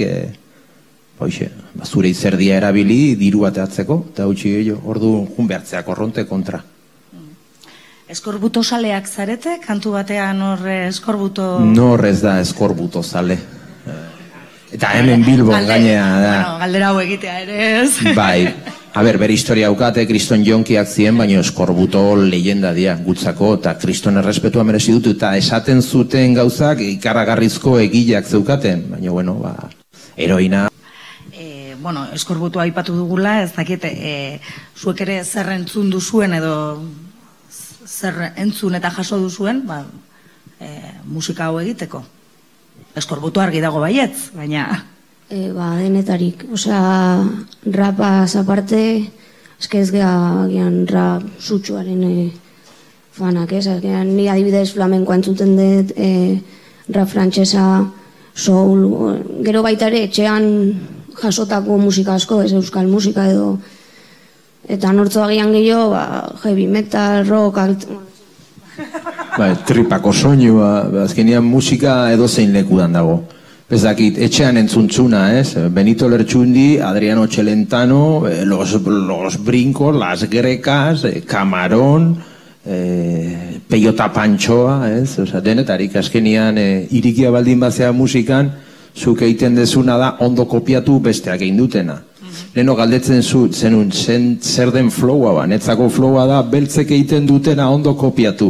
zure izerdia erabili, diru bateatzeko, eta hautsi gehiago, ordu jun behartzea, korronte kontra. Eskorbuto saleak zarete? Kantu batean hor eskorbuto... Nor ez da eskorbuto sale. Eta hemen Bilbon gainea da. Galdera hau egitea ere ez. Bai. Bere historia haukate, kriston jonkiak ziren, baina eskorbuto leyenda dia gutzako, eta kriston errespetua merezi dut, eta esaten zuten gauzak ikaragarrizko egileak zeukaten, baina, heroina. Eskorbutua aipatu dugula, ez dakit, zuek ere zer entzun duzuen, edo zer entzun eta jaso duzuen, musika hau egiteko. Eskorbutua argi dago baietz, baina... denetarik, rapaz aparte, ez gehan rap sutsuaren fanak, ni adibidez flamenkoa entzuten dut, rap frantsesa, soul, gero baita ere etxean jasotako musika asko, ez euskal musika edo, eta nortzo agian gehiago, heavy metal, rock, tripako soinua, azkenean musika edozein lekudan dago. Bezakit, etxean entzuntzuna, ez? Benito Lertxundi, Adriano Celentano, los brincos, las grecas, Camarón, peiota pantxoa, ez? Osa, denetarik azkenian irikia baldin bazea musikan, zuk egiten dezuna da ondo kopiatu besteak egin dutena. Leno galdetzen zenun, zer den flowa ba, netzako flowa da beltzek egiten dutena ondo kopiatu.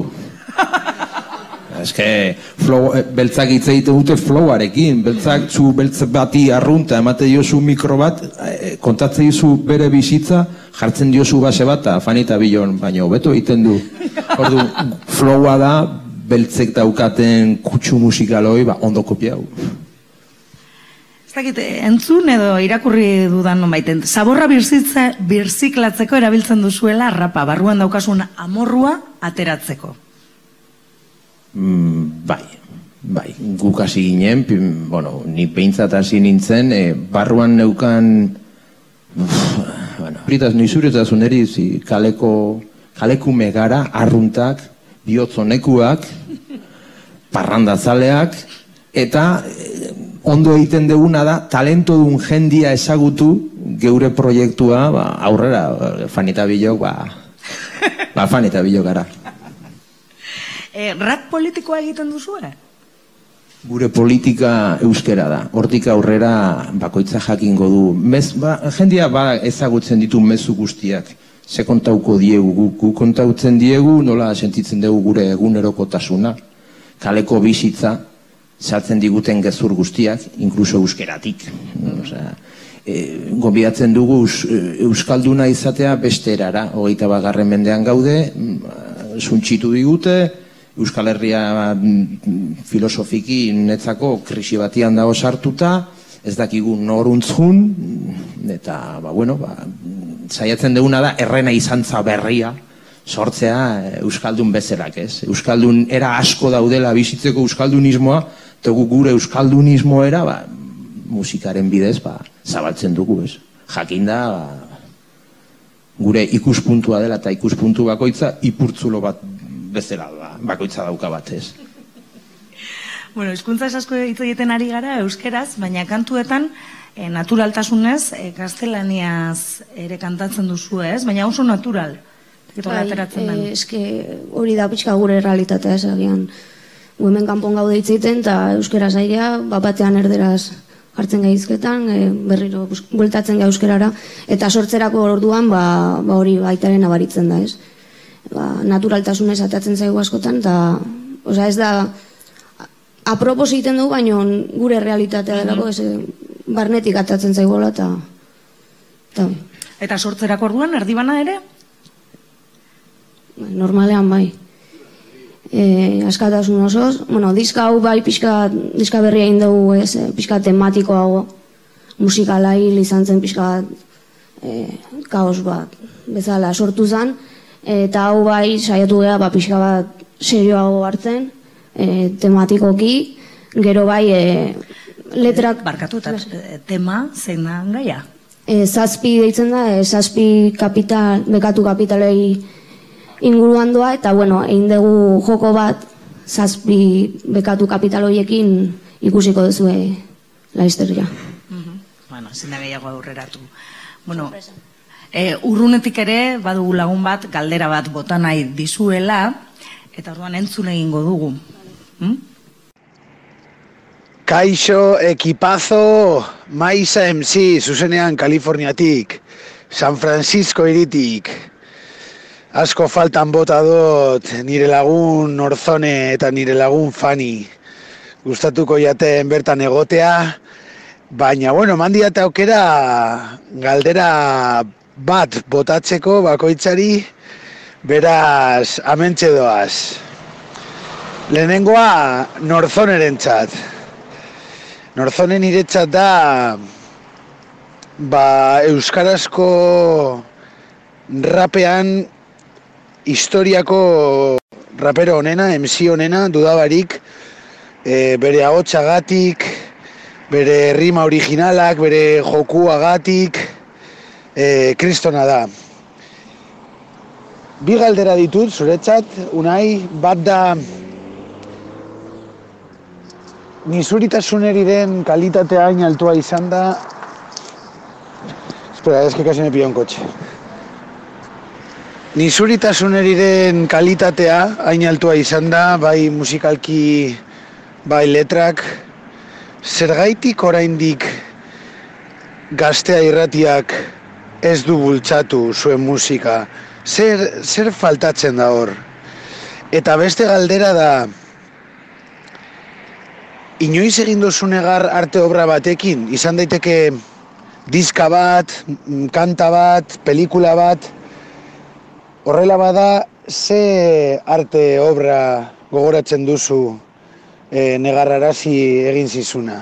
Beltzak hitz egiten dute flowarekin, beltzak zu beltz bati arrunta, emate diozu mikro bat, kontatzen diozu bere bizitza, jartzen diozu base bat, Fanita Bilon, baina hobeto egiten du. Ordu, flowa da, beltzek daukaten kutsu musikaloi, ondo kopiau. Entzun edo irakurri dudan nonbaiten, zaborra birziklatzeko erabiltzen duzuela rapa, barruan daukasun amorrua ateratzeko. Bai, guk hasi ginen, ni behintzat hasi nintzen, barruan neukan, nizuretazun erizi, kalekume gara, arruntak, bihotzonekuak, parrandazaleak, eta ondo egiten duguna da, talentodun jendia ezagutu geure proiektua aurrera, Fanita Bilok, Fanita Bilok gara. Rap politikoa egiten duzue? Gure politika euskera da. Hortik aurrera bakoitza jakingo du. Jendia ezagutzen ditu mezu guztiak. Ze kontauko diegu, gu kontautzen diegu, nola sentitzen dugu gure egunerokotasuna. Kaleko bizitza, saltzen diguten gezur guztiak, inkluso euskeratik. Gonbidatzen dugu euskalduna izatea beste erara. 21. mendean gaude, suntxitu digute, Euskal Herria filosofiki netzako krisi batian dago sartuta, ez dakigu noruntzun, eta, saiatzen duguna da, errena izantza berria, sortzea Euskaldun bezalak, ez? Euskaldun era asko daudela bizitzeko euskaldunismoa, eta gure euskaldunismo era, musikaren bidez, zabaltzen dugu, ez? Jakinda, gure ikuspuntua dela, eta ikuspuntu bakoitza, ipurtzulo bat bezala bakoitza dauka batez. Hizkuntza asko hitz egiten ari gara euskeraz, baina kantuetan naturaltasunez, gaztelaniaz ere kantatzen duzu ez, baina oso natural. Eske hori da pixka gure realitatea ez, agian hemen kanpon gaude hitz egiten, eta euskeraz airea, batean erderaz hartzen gaizketan, berriro bueltatzen ga euskerara, eta sortzerako orduan hori baitaren abaritzen da ez. Naturaltasunez atatzen zaigu askotan, eta ez da apropos egiten dugu, baina gure realitatea delako, barnetik atatzen zaigola, eta sortzerako orduan, erdibana ere? Normalean bai. Askatasun osoz, diska hau bai, diska berria egin dugu, pixka tematikoago, musikala hil izan zen pixka kaos bat, bezala sortu zen, eta hau bai saiatu geha pixka bat serioago hartzen, tematikoki, gero bai letrak... Barkatu, eta tema zein da gaia? Zazpi deitzen da, zazpi bekatu kapitalei inguruan doa, eta egin dugu joko bat, zazpi bekatu kapitaloiekin ikusiko duzue laizterria. Ezin da gehiago aurreratu. Urrunetik ere, badugu lagun bat, galdera bat bota nahi dizuela, eta orduan entzun egingo dugu. Kaixo, ekipazo, Maisa MC, zuzenean Kaliforniatik, San Francisco iritik. Asko faltan bota dut nire lagun Orzone eta nire lagun Fani. Gustatuko jaten bertan egotea, baina, mandiate aukera galdera bat botatzeko bakoitzari, beraz, amentxe doaz. Lehenengoa Norzonerentzat. Norzone niretzat da euskarazko rapean historiako rapero onena, MC onena, dudabarik, bere ahotsagatik, bere rima originalak, bere jokuagatik, kristona da. Bi galdera ditut, zuretzat, Unai, bat da nizuritasuneriren kalitatea hain altua izan da... Espera, es que casi me pillo un coche. Nizuritasuneriren kalitatea hain altua izan da, bai musikalki, bai letrak, zergaitik oraindik Gaztea irratiak ez du bultzatu zuen musika, zer faltatzen da hor? Eta beste galdera da, inoiz egin duzu negar arte obra batekin, izan daiteke diska bat, kanta bat, pelikula bat, horrela bada, ze arte obra gogoratzen duzu negarrarazi egin zizuna?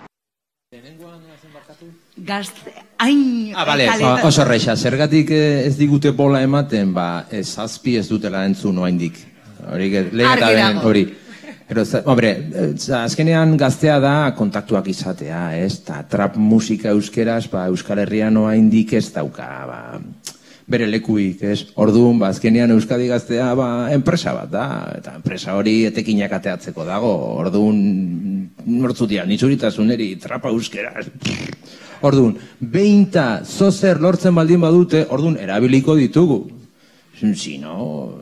Bale, oso reixa, zergatik ez digute bola ematen, zazpi ez dutela entzun oraindik. Hori. Hombre, azkenean gaztea da kontaktuak izatea, eta trap musika euskeraz, Euskal Herrian oraindik ez dauka, bere lekuik, orduan, azkenean Euskadi gaztea, enpresa bat da, eta enpresa hori etekinak ateatzeko dago, orduan, nortzutia, nizuritasuneri, trapa euskeraz, orduan, beinta zozer lortzen baldin badute, orduan, erabiliko ditugu. Zino,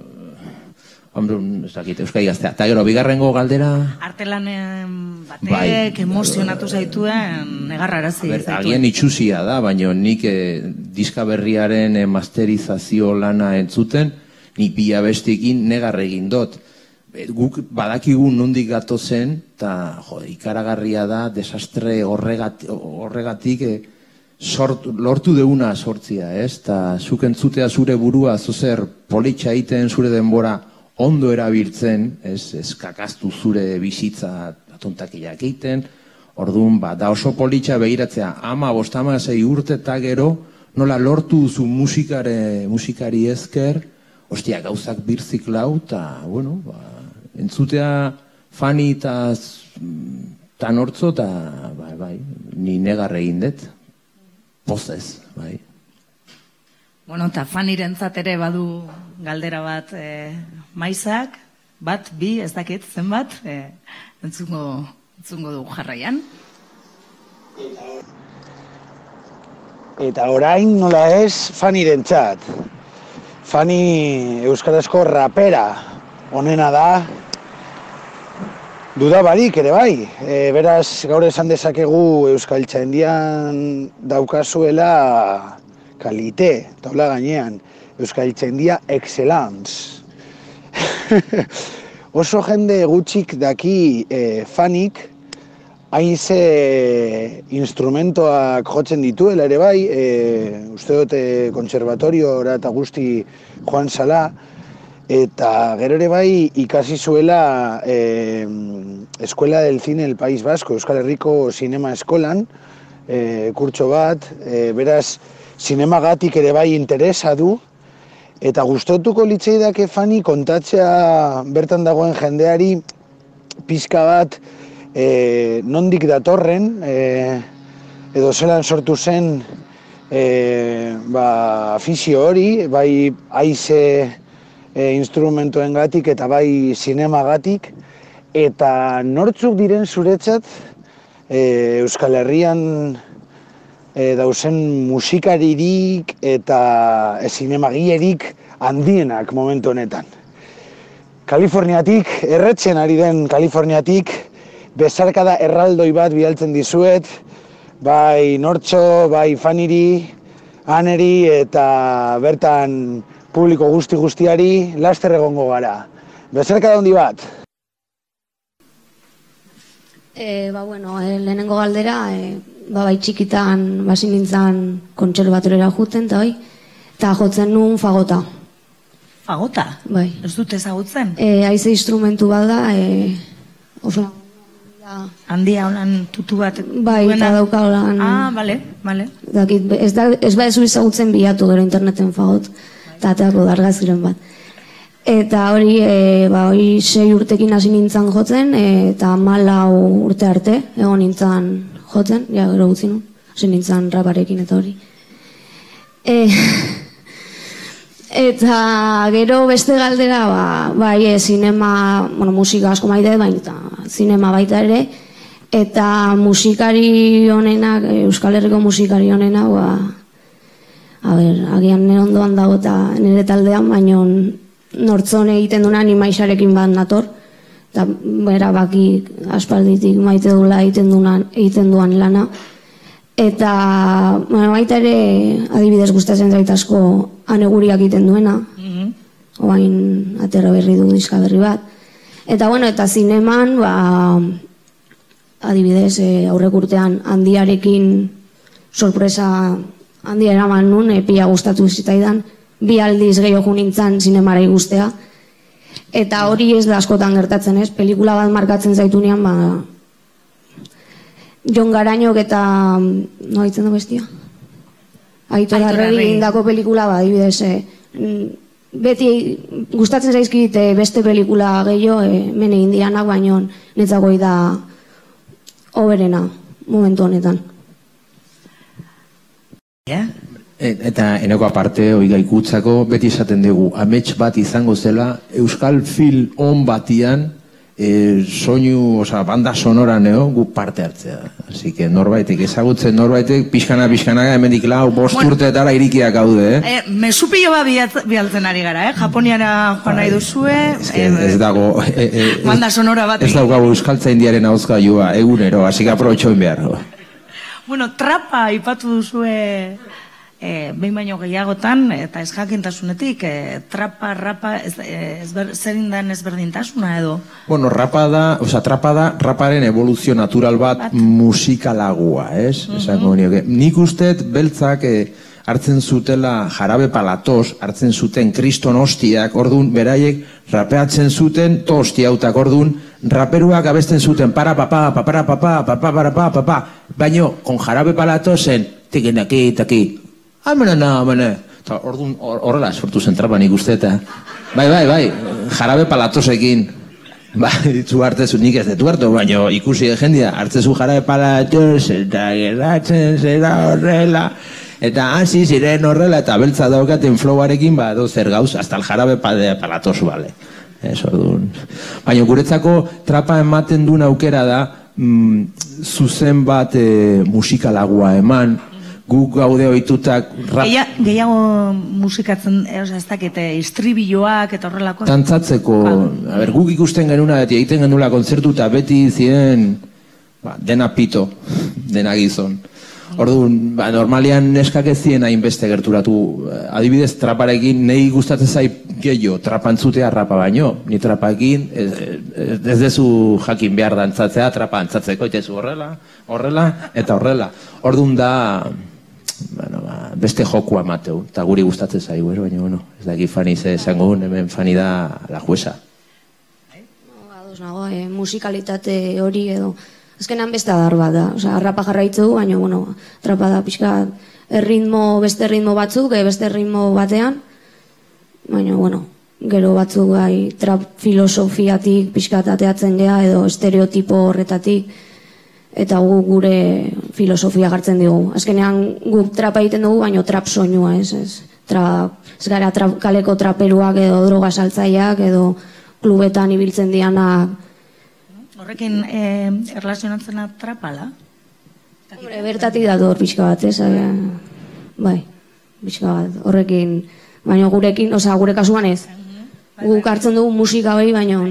ez dakit, Euskadi gaztea. Eta gero, bigarrengo galdera... Artelanen batek emozionatu zaituen negarrarazi zaituen. Agien itxusia da, baina nik diska berriaren masterizazio lana entzuten, nik bi abestekin negar egin dut. Guk badakigu nondik gatozen, eta ikaragarria da, desastre horregatik lortu deuna sortzia, eta zuk entzutea zure burua, zozer politxa egiten zure denbora ondo erabiltzen, ez kakaztu zure bizitza atontakiak egiten, orduan, da oso politxa begiratzea, 15-16 urte eta gero, nola lortu duzu musikari ezker, ostia, gauzak birzik lau, eta, bueno, entzutea Fani eta nortzo, eta, ni negar egin dut, pozez, bai. Bueno, eta Fanirentzat ere badu galdera bat maizak, bat, bi, ez dakit, zenbat, entzungo du jarraian. Eta orain nola ez Fanirentzat. Fani euskarazko rapera onena da, dudabarik ere bai. Beraz, gaur esan dezakegu Euskaltzaindian daukazuela kalite, taula gainean, Euskaltzaindia excellence. Oso jende gutxik daki Fanik hainze instrumentoak jotzen dituela ere bai, uste dute kontserbatoriora eta guzti joan zala, eta gero ere bai ikasi zuela Escuela del Cine del País Vasco, Euskal Herriko Zinema Eskolan, kurtso bat, beraz, zinemagatik ere bai interesa du, eta gustatuko litzaidake Fani kontatzea bertan dagoen jendeari pixka bat nondik datorren, edo zelan sortu zen afizio hori, bai haize instrumentoengatik eta bai zinemagatik, eta nortzuk diren zuretzat Euskal Herrian dauzen musikaririk eta zinemagierik handienak momentu honetan. Kaliforniatik, erretzen ari den Kaliforniatik, bezarkada erraldoi bat bialtzen dizuet, bai Nortxo, bai Faniri, Aneri eta bertan publiko guztiari laster egongo gara. Bezarkada handi bat. Lehenengo galdera, bai txikitan basi nintzen kontserbatorera juten, eta jotzen nuen fagota. Fagota? Bai. Ez dut ezagutzen? Haize instrumentu bat da, oso... Handia holan tutu bat... Bai, eta dauka holan... Bale. Ez ba ezu ezagutzen bilatu gero interneten fagot, eta ateako dargaziren bat. Eta hori 6 urtekin hasi nintzen jotzen, eta 14 urte arte egon nintzen jotzen, gero gutzi nun, hasi nintzen raparekin eta hori. Eta gero beste galdera, bai zinema, musika asko maite, baina zinema baita ere, eta musikari honenak, Euskal Herriko musikari honenak, agian nire ondoan dago eta nire taldean, baina nortzone egiten duna ni Maixarekin bat nator, eta bera baki aspalditik maite dula egiten duan lana. Eta baita ere adibidez gustatzen zait asko Aneguriak egiten duena, oain atera berri du diska berri bat. Eta eta zineman, adibidez aurrek urtean Handiarekin sorpresa handia eraman nun, pila gustatu zitaidan, 2 aldiz gehiago nintzen zinemara ikustea. Eta hori ez da askotan gertatzen ez, pelikula bat markatzen zaitunean, Jon Garañok eta, no haitzen du bestia? Aitor Arregi indako pelikula, adibidez, beti gustatzen zaizkit beste pelikula gehiago, mene indianak, baino netzakoi da oberena momentu honetan. Eta eneko aparte, oiga ikutzako, beti esaten dugu, amets bat izango zela, euskal film on batian, soinu, banda sonora guk parte hartzea. Así que norbaitek, ezagutzen norbaitek, pixkana, hemendik 5 urteetara irikiak gaude, Mesupillo bat bialtzen ari gara, Japoniara joan nahi duzue. Ez dago... Banda sonora bat. Ez daukagu euskaltzaindiaren ahozgailua, egunero, así que aprobetxoin behar. Bueno, trapa ipatu duzue behin baino gehiagotan, eta ez jakintasunetik, trapa, rapa, zerin den ezberdintasuna edo? Bueno, trapa da, raparen evoluzio natural bat musikalagua, ez? Nik usteet beltzak hartzen zutela jarabe palatoz, hartzen zuten kriston hostiak, orduan beraiek rapeatzen zuten to hostiautak, orduan raperuak abesten zuten para papá, baino, kon jarabe palatozen, tiken aquí, amene. Orduan horrela sortu zen trapa nik uste eta. Bai, jarabe palatosekin. Zu hartzezu nik ez detu hartu, baina ikusi jendia, hartzezu jarabe palatoz, eta geratzen zera horrela. Eta hasi ziren horrela, eta beltza daukaten flowarekin, zer gauz, hasta el jarabe palatoz, bale. Baina guretzako trapa ematen duen aukera da, zuzen bat musikalagua eman, guk gaude ohitutak rap... Gehiago musikatzen, ez dakit, istribilloak eta horrelako... Tantzatzeko, guk ikusten genuna, beti egiten genula kontzertu eta beti ziren dena pito, dena gizon. Orduan, normalian neskak ez ziren hainbeste gerturatu. Adibidez, traparekin nahi gustatzen zait gehiago, trapantzutea rapa baino. Ni traparekin ez dezu jakin behar dantzatzea, trapa antzatzeko, itezu horrela, eta horrela. Orduan da... beste jokua mateu, eta guri gustatzen zaigu, baina, ez da Fani ze esango, hemen Fani da la jueza. Ados nago, musikalitate hori edo, azkenan beste adar bat da, rapa jarraitzu du, baina, trapa da pixka beste ritmo batzuk, beste ritmo batean, baina, gero batzuk trap filosofiatik pixka ateatzen geha edo estereotipo horretatik, eta gure filosofia gartzen digu. Azkenean guk trapa egiten dugu, baina trap soinua, ez gara kaleko traperuak edo droga saltzaileak edo klubetan ibiltzen dianak. Horrekin erlazionatzena trapala? Bertatik dator pixka bat, ez? Bai, pixka bat, horrekin, baina gurekin, gure kasuan ez. Guk hartzen dugu musika hori, baina...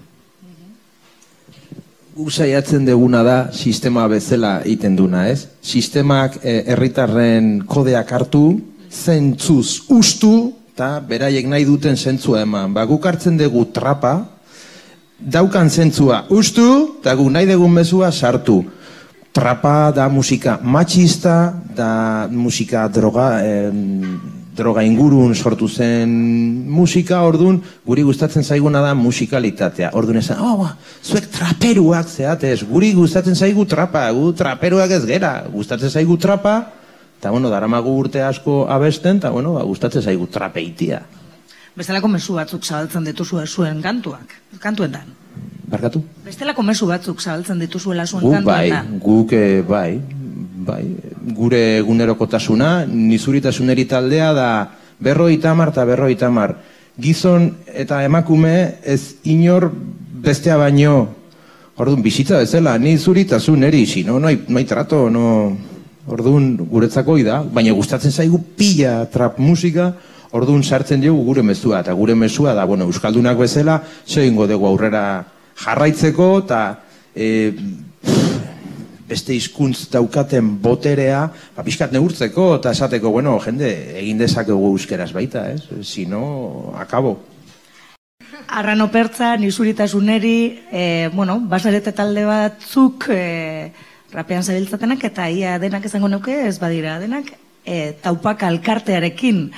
Guk saiatzen deguna da sistema bezala egiten duna, ez? Sistemak herritarren kodeak hartu, zentzuz ustu, eta beraiek nahi duten zentzua eman. Guk hartzen dugu trapa, daukan zentzua ustu, eta guk nahi dugun mezua sartu. Trapa da musika machista, da musika droga ingurun sortu zen musika, orduan guri gustatzen zaiguna da musikalitatea. Orduan esan, zuek traperuak zeatez, guri gustatzen zaigu trapa, gu traperuak ez gera, gustatzen zaigu trapa, eta daramagu urte asko abesten, eta gustatzen zaigu trapeitia. Bestelako mezu batzuk zabaltzen dituzue zuen kantuetan. Barkatu? Bestelako mezu batzuk zabaltzen dituzuela zuen kantuetan. Guk bai, gure egunerokotasuna, nizuritasuneri taldea da 50 eta 50. Gizon eta emakume ez inor bestea baino, orduan bizitza bezala, nizuritasuneri, si no hay trato, no Orduan guretzako da, baina gustatzen zaigu pila trap musika, orduan sartzen dugu gure mezua, eta gure mezua da, bueno, euskaldunak bezala, egingo dugu aurrera jarraitzeko, eta beste hizkuntz daukaten boterea, pixkat neurtzeko, eta esateko, bueno, jende, egin dezakegu euskeraz baita, ez? Sino, akabo. Arrano Pertza, Nisuritasuneri, basarete talde batzuk rapean zabiltzatenak, eta ia denak izango nuke, ez badira denak, Taupaka elkartearekin,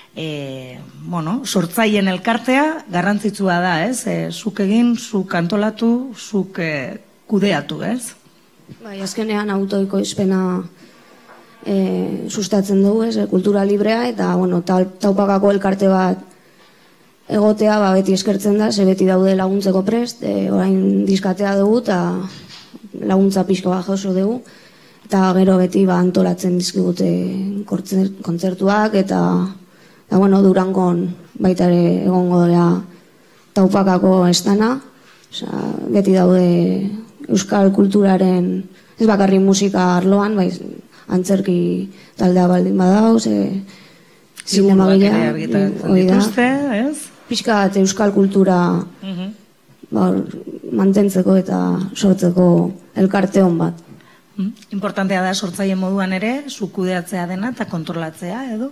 sortzaien elkartea garrantzitsua da, ez? Zuk egin, zuk antolatu, zuk kudeatu, ez? Bai, azkenean autoikoizpena sustatzen dugu, ez? Kultura librea, eta, Taupakako elkarte bat egotea, beti eskertzen da, ze beti daude laguntzeko prest, orain diskatea dugu, eta laguntza pixko bat jauso dugu, eta gero beti antolatzen dizkigute kontzertuak, eta Durangon baita ere egongo dela Taupakako estana, beti daude euskal kulturaren, ez bakarrik musika arloan, antzerki taldea baldin badauz, zinemagilea, hori da, pixka bat euskal kultura mantentzeko eta sortzeko elkarte hon bat. Importantea da sortzaile moduan ere, zu kudeatzea dena eta kontrolatzea, edo?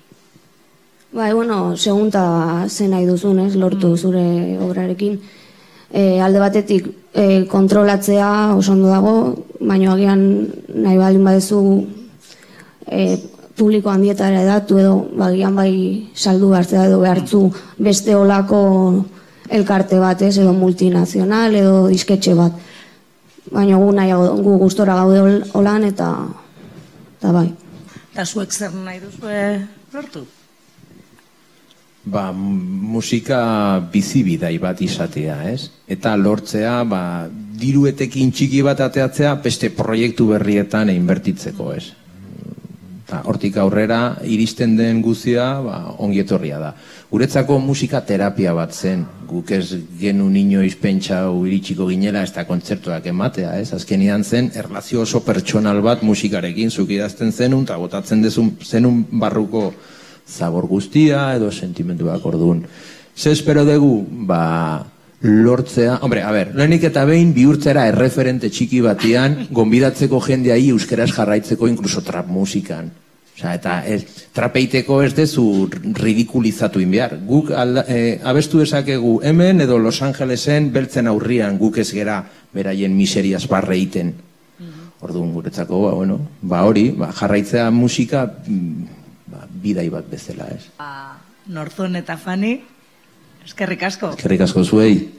Segunta zen nahi duzun, lortu zure obrarekin. Alde batetik kontrolatzea oso ondo dago, baina agian nahi baldin badezu publiko handietara edatu edo bagian saldu hartzea edo behartzu beste olako elkarte bat, edo multinazional edo disketxe bat. Baina gu gustora gaude holan eta bai. Eta zuek zer nahi duzue lortu? Musika bizibidai bat izatea, ez? Eta lortzea, diruetekin txiki bat ateatzea, beste proiektu berrietan inbertitzeko, ez? Hortik aurrera, iristen den guzia, ongi etorria da. Guretzako musika terapia bat zen, guk ez genuen inoiz pentsau iritsiko ginela, ez da kontzertuak ematea, ez? Azkenian zen, erlazio oso pertsonal bat musikarekin, zuk idazten zenun, eta botatzen zenun barruko zabor guztia, edo sentimenduak orduan. Ze espero dugu, lortzea, lehenik eta behin bihurtzera erreferente txiki batian, gonbidatzeko jendeai euskeraz jarraitzeko inkluso trap musikan. Eta trapeiteko ez dezu ridikulizatu inbiar. Guk abestu dezakegu hemen edo Los Angelesen beltzen aurrian guk ez gera beraien miseriaz barre iten. Orduan guretzako, hori, jarraitzea musika bidai bat bezala, ez? Norzon eta Fani, eskerrik asko. Eskerrik asko zuei.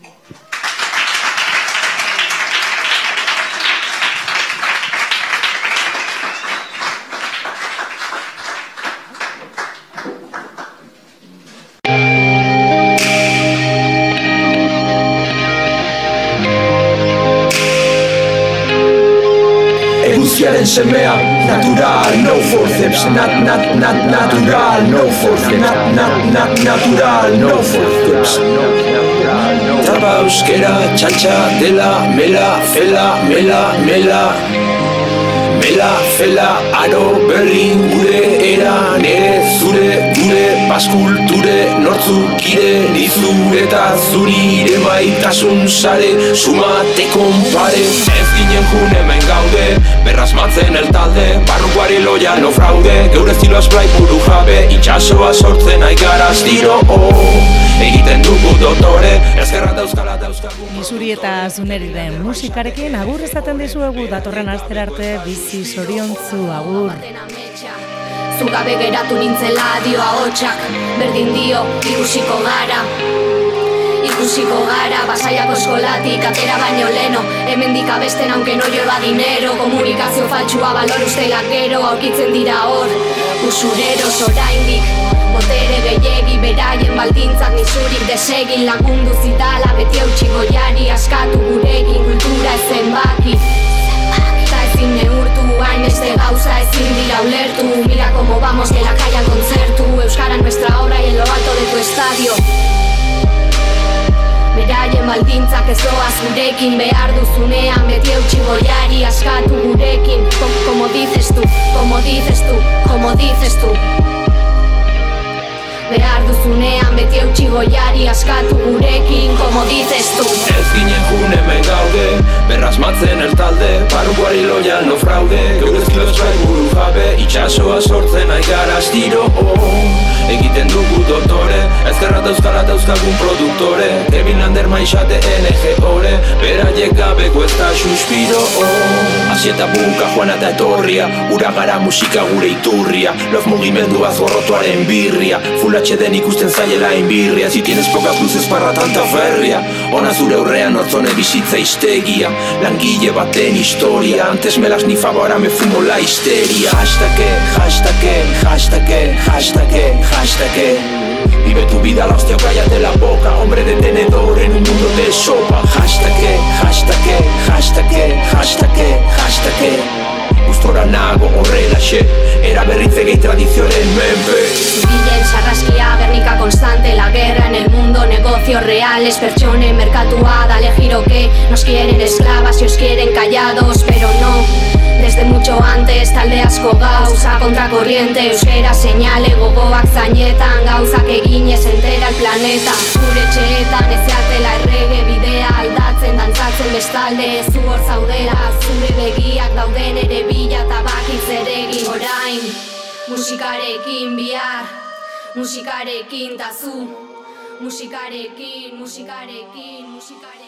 Eguzkiaren semea, natural, no forceps, natural, no forceps, natural, no forceps. Trapa euskera, txantxa, dela, mela, fela, mela, fela, aro, berlin, gure, era, nere, zure, gure, baskulture, nortzuk ire, nizu eta zurire maitasun sare, sumate konpare. Ez ginen jun hemen gaude, berrazmatzen el talde, barrukoari loia no fraude, geure estilo esplai buru jabe, itxasoa sortzen aikaraz diro, egiten dugu dotore, ezkerra eta euskala eta euskagun. Nisuri eta Zuneri den musikarekin agur ezaten dizuegu datorren astera arte bizi zoriontzu agur. Zugabe geratu nintzela dio ahotsak, berdin dio ikusiko gara, Basaiako eskolatik atera baino leno, hemendik abesten aunque no lleva dinero, komunikazio faltsua balor ustelak gero, aurkitzen dira hor, usureros oraindik, botere gehiegi beraien baldintzak nizurik desegin, lagundu zitala beti eutxi goiari, askatu gurekin kultura ezen baki. Eta ezin neurtu, hainbeste gauza ezin dira ulertu, mira como vamos que la calle al concertu, euskara nuestra obra y en lo alto de tu estadio. Beraien baldintzak ez doaz gurekin behar duzunean beti eutxi goiari, askatu gurekin, como dices tú, como dices tú, como dices tú. Behar duzunean beti eutxi goiari askatu gurekin, como dices tú. Ez ginen june hemen gaude, berrasmatzen el talde, barruari loial no fraude. Geurez kilosbai buru jabe, itxasoa sortzen aigara astiro. Egiten dugu doktore, ezkerra euskara dauzkagun produktore. Kevin Lander maixate NG ore, beraiek gabeko ez da suspiro. Asieta bunka joan eta etorria, ura gara musika gure iturria. Lof mugimendua zorrotuaren birria, Full HD ikusten zaiela inbirria. Si tienes pocas luces para tanta ferria, ona zure aurrean hortzone bizitza histegia. Langile baten historia, antes me las nifaba, ahora me fumo la histeria. Hashtag, vive tu vida, la hostia, cállate la boca. Hombre de tenedor en un mundo de sopa. Hashtag, gustora nago horrelaxe, era berritzegei tradizioaren menpe. Zibilen sarraskia, Gernika constante, la guerra en el mundo, negocios reales, pertsone, merkatua, dale giro que nos quieren esclavas y os quieren callados, pero no. Desde mucho antes, talde asko gauza, kontrakorriente, euskera señale, gogoak zainetan, gauzak eginez entera el planeta. Gure etxeetan ezeatela errege bidea, aldatzen, dantzatzen bestalde, zu hor zaudela, zure begiak dauden ere bila eta bakitz eregin orain. Musikarekin bihar, musikarekin tazu, musikarekin.